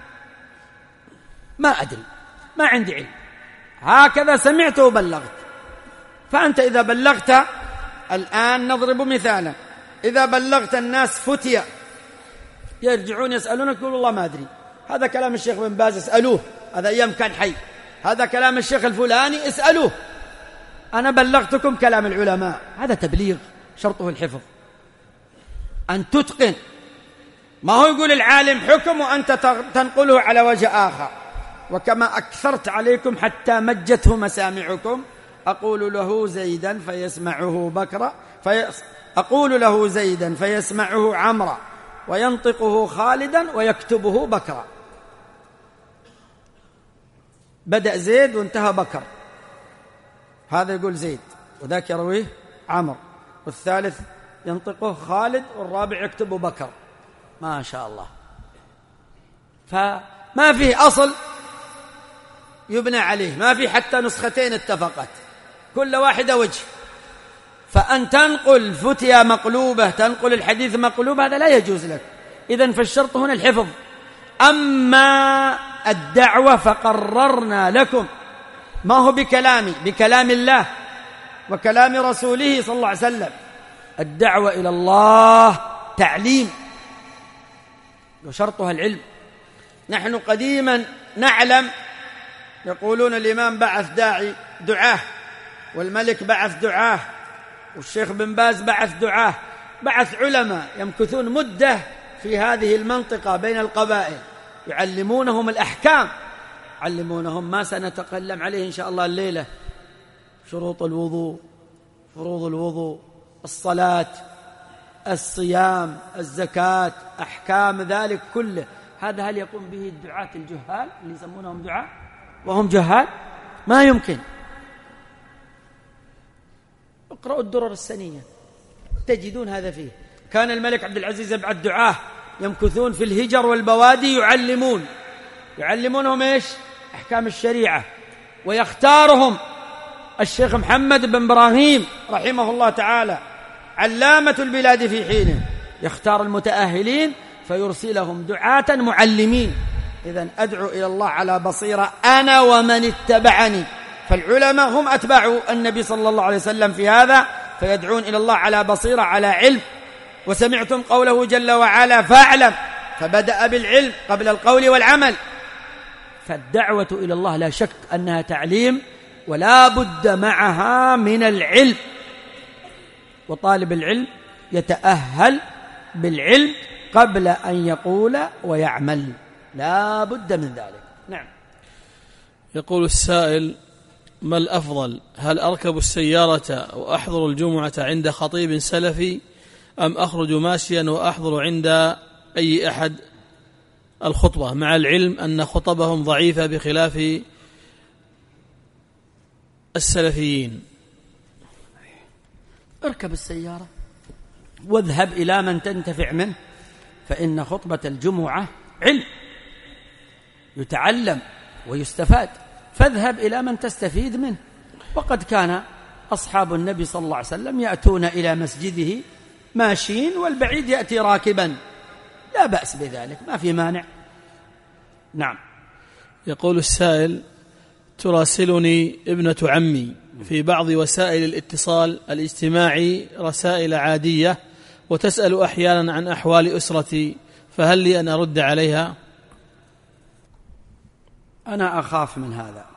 Speaker 2: ما عندي علم، هكذا سمعت وبلغت. فأنت إذا بلغت، الآن نضرب مثالا، إذا بلغت الناس فتية يرجعون يسألونك يقول والله ما أدري، هذا كلام الشيخ بن باز اسألوه، هذا أيام كان حي، هذا كلام الشيخ الفلاني اسألوه، أنا بلغتكم كلام العلماء. هذا تبليغ شرطه الحفظ، أن تتقن. ما هو يقول العالم حكم وأنت تنقله على وجه آخر. وكما أكثرت عليكم حتى مجته مسامعكم، أقول له زيدا فيسمعه بكرا، أقول له زيدا فيسمعه عمرا، وينطقه خالدا ويكتبه بكرا. بدأ زيد وانتهى بكر، هذا يقول زيد وذاك يرويه عمر، والثالث ينطقه خالد، والرابع يكتبه بكر. ما شاء الله. فما فيه أصل يبنى عليه، ما في حتى نسختين اتفقت، كل واحدة وجه. فأن تنقل فتية مقلوبة، تنقل الحديث مقلوب، هذا لا يجوز لك. إذن فالشرط هنا الحفظ. أما الدعوة فقررنا لكم، ما هو بكلامي، بكلام الله وكلام رسوله صلى الله عليه وسلم. الدعوة إلى الله تعليم، وشرطها العلم. نحن قديما نعلم يقولون الإمام بعث دعاه، والملك بعث دعاه، والشيخ بن باز بعث دعاه، بعث علماء يمكثون مدة في هذه المنطقة بين القبائل، يعلمونهم الأحكام، يعلمونهم ما سنتكلم عليه إن شاء الله الليلة: شروط الوضوء، فروض الوضوء، الصلاة، الصيام، الزكاة، أحكام ذلك كله. هذا هل يقوم به الدعاة الجهال اللي يسمونهم دعاة وهم جهال؟ ما يمكن. اقرأوا الدرر السنية تجدون هذا فيه. كان الملك عبد العزيز يبعث دعاة يمكثون في الهجر والبوادي، يعلمونهم إيش؟ أحكام الشريعة، ويختارهم الشيخ محمد بن إبراهيم رحمه الله تعالى علامة البلاد في حينه، يختار المتأهلين فيرسلهم دعاة معلمين. إذن أدعو إلى الله على بصيرة أنا ومن اتبعني. فالعلماء هم أتباع النبي صلى الله عليه وسلم في هذا، فيدعون إلى الله على بصيرة، على علم. وسمعتم قوله جل وعلا: فاعلم، فبدأ بالعلم قبل القول والعمل. فالدعوة إلى الله لا شك أنها تعليم، ولا بد معها من العلم، وطالب العلم يتأهل بالعلم قبل أن يقول ويعمل، لا بد من ذلك. نعم.
Speaker 3: يقول السائل: ما الأفضل، هل أركب السيارة وأحضر الجمعة عند خطيب سلفي، أم أخرج ماشيا وأحضر عند أي أحد الخطبة، مع العلم أن خطبهم ضعيفة بخلاف السلفيين؟
Speaker 2: اركب السيارة واذهب إلى من تنتفع منه، فإن خطبة الجمعة علم يتعلم ويستفاد، فاذهب إلى من تستفيد منه. وقد كان أصحاب النبي صلى الله عليه وسلم يأتون إلى مسجده ماشيين، والبعيد يأتي راكبا، لا بأس بذلك، ما في مانع. نعم.
Speaker 3: يقول السائل: تراسلني ابنة عمي في بعض وسائل الاتصال الاجتماعي رسائل عادية، وتسأل أحيانا عن أحوال أسرتي، فهل لي أن أرد عليها؟
Speaker 2: أنا أخاف من هذا،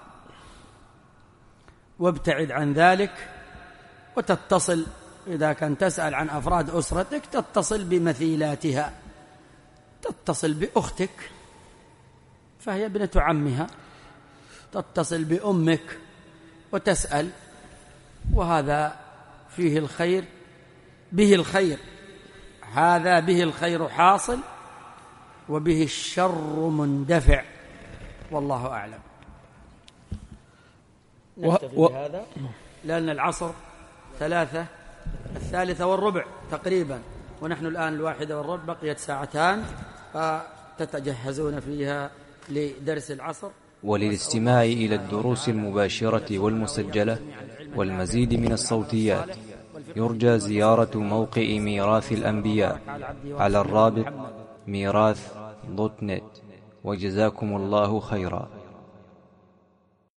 Speaker 2: وابتعد عن ذلك، وتتصل إذا كان تسأل عن أفراد أسرتك تتصل بمثيلاتها، تتصل بأختك فهي ابنة عمها، تتصل بأمك وتسأل، وهذا فيه الخير، به الخير، هذا به الخير حاصل، وبه الشر مندفع، والله أعلم. نكتفي بهذا لأن العصر 3:03 تقريبا، ونحن الآن 1:15، بقيت ساعتان فتتجهزون فيها لدرس العصر.
Speaker 4: وللاستماع إلى الدروس المباشرة والمسجلة والمزيد من الصوتيات يرجى زيارة موقع ميراث الأنبياء على الرابط ميراث.net. وجزاكم الله خيرا.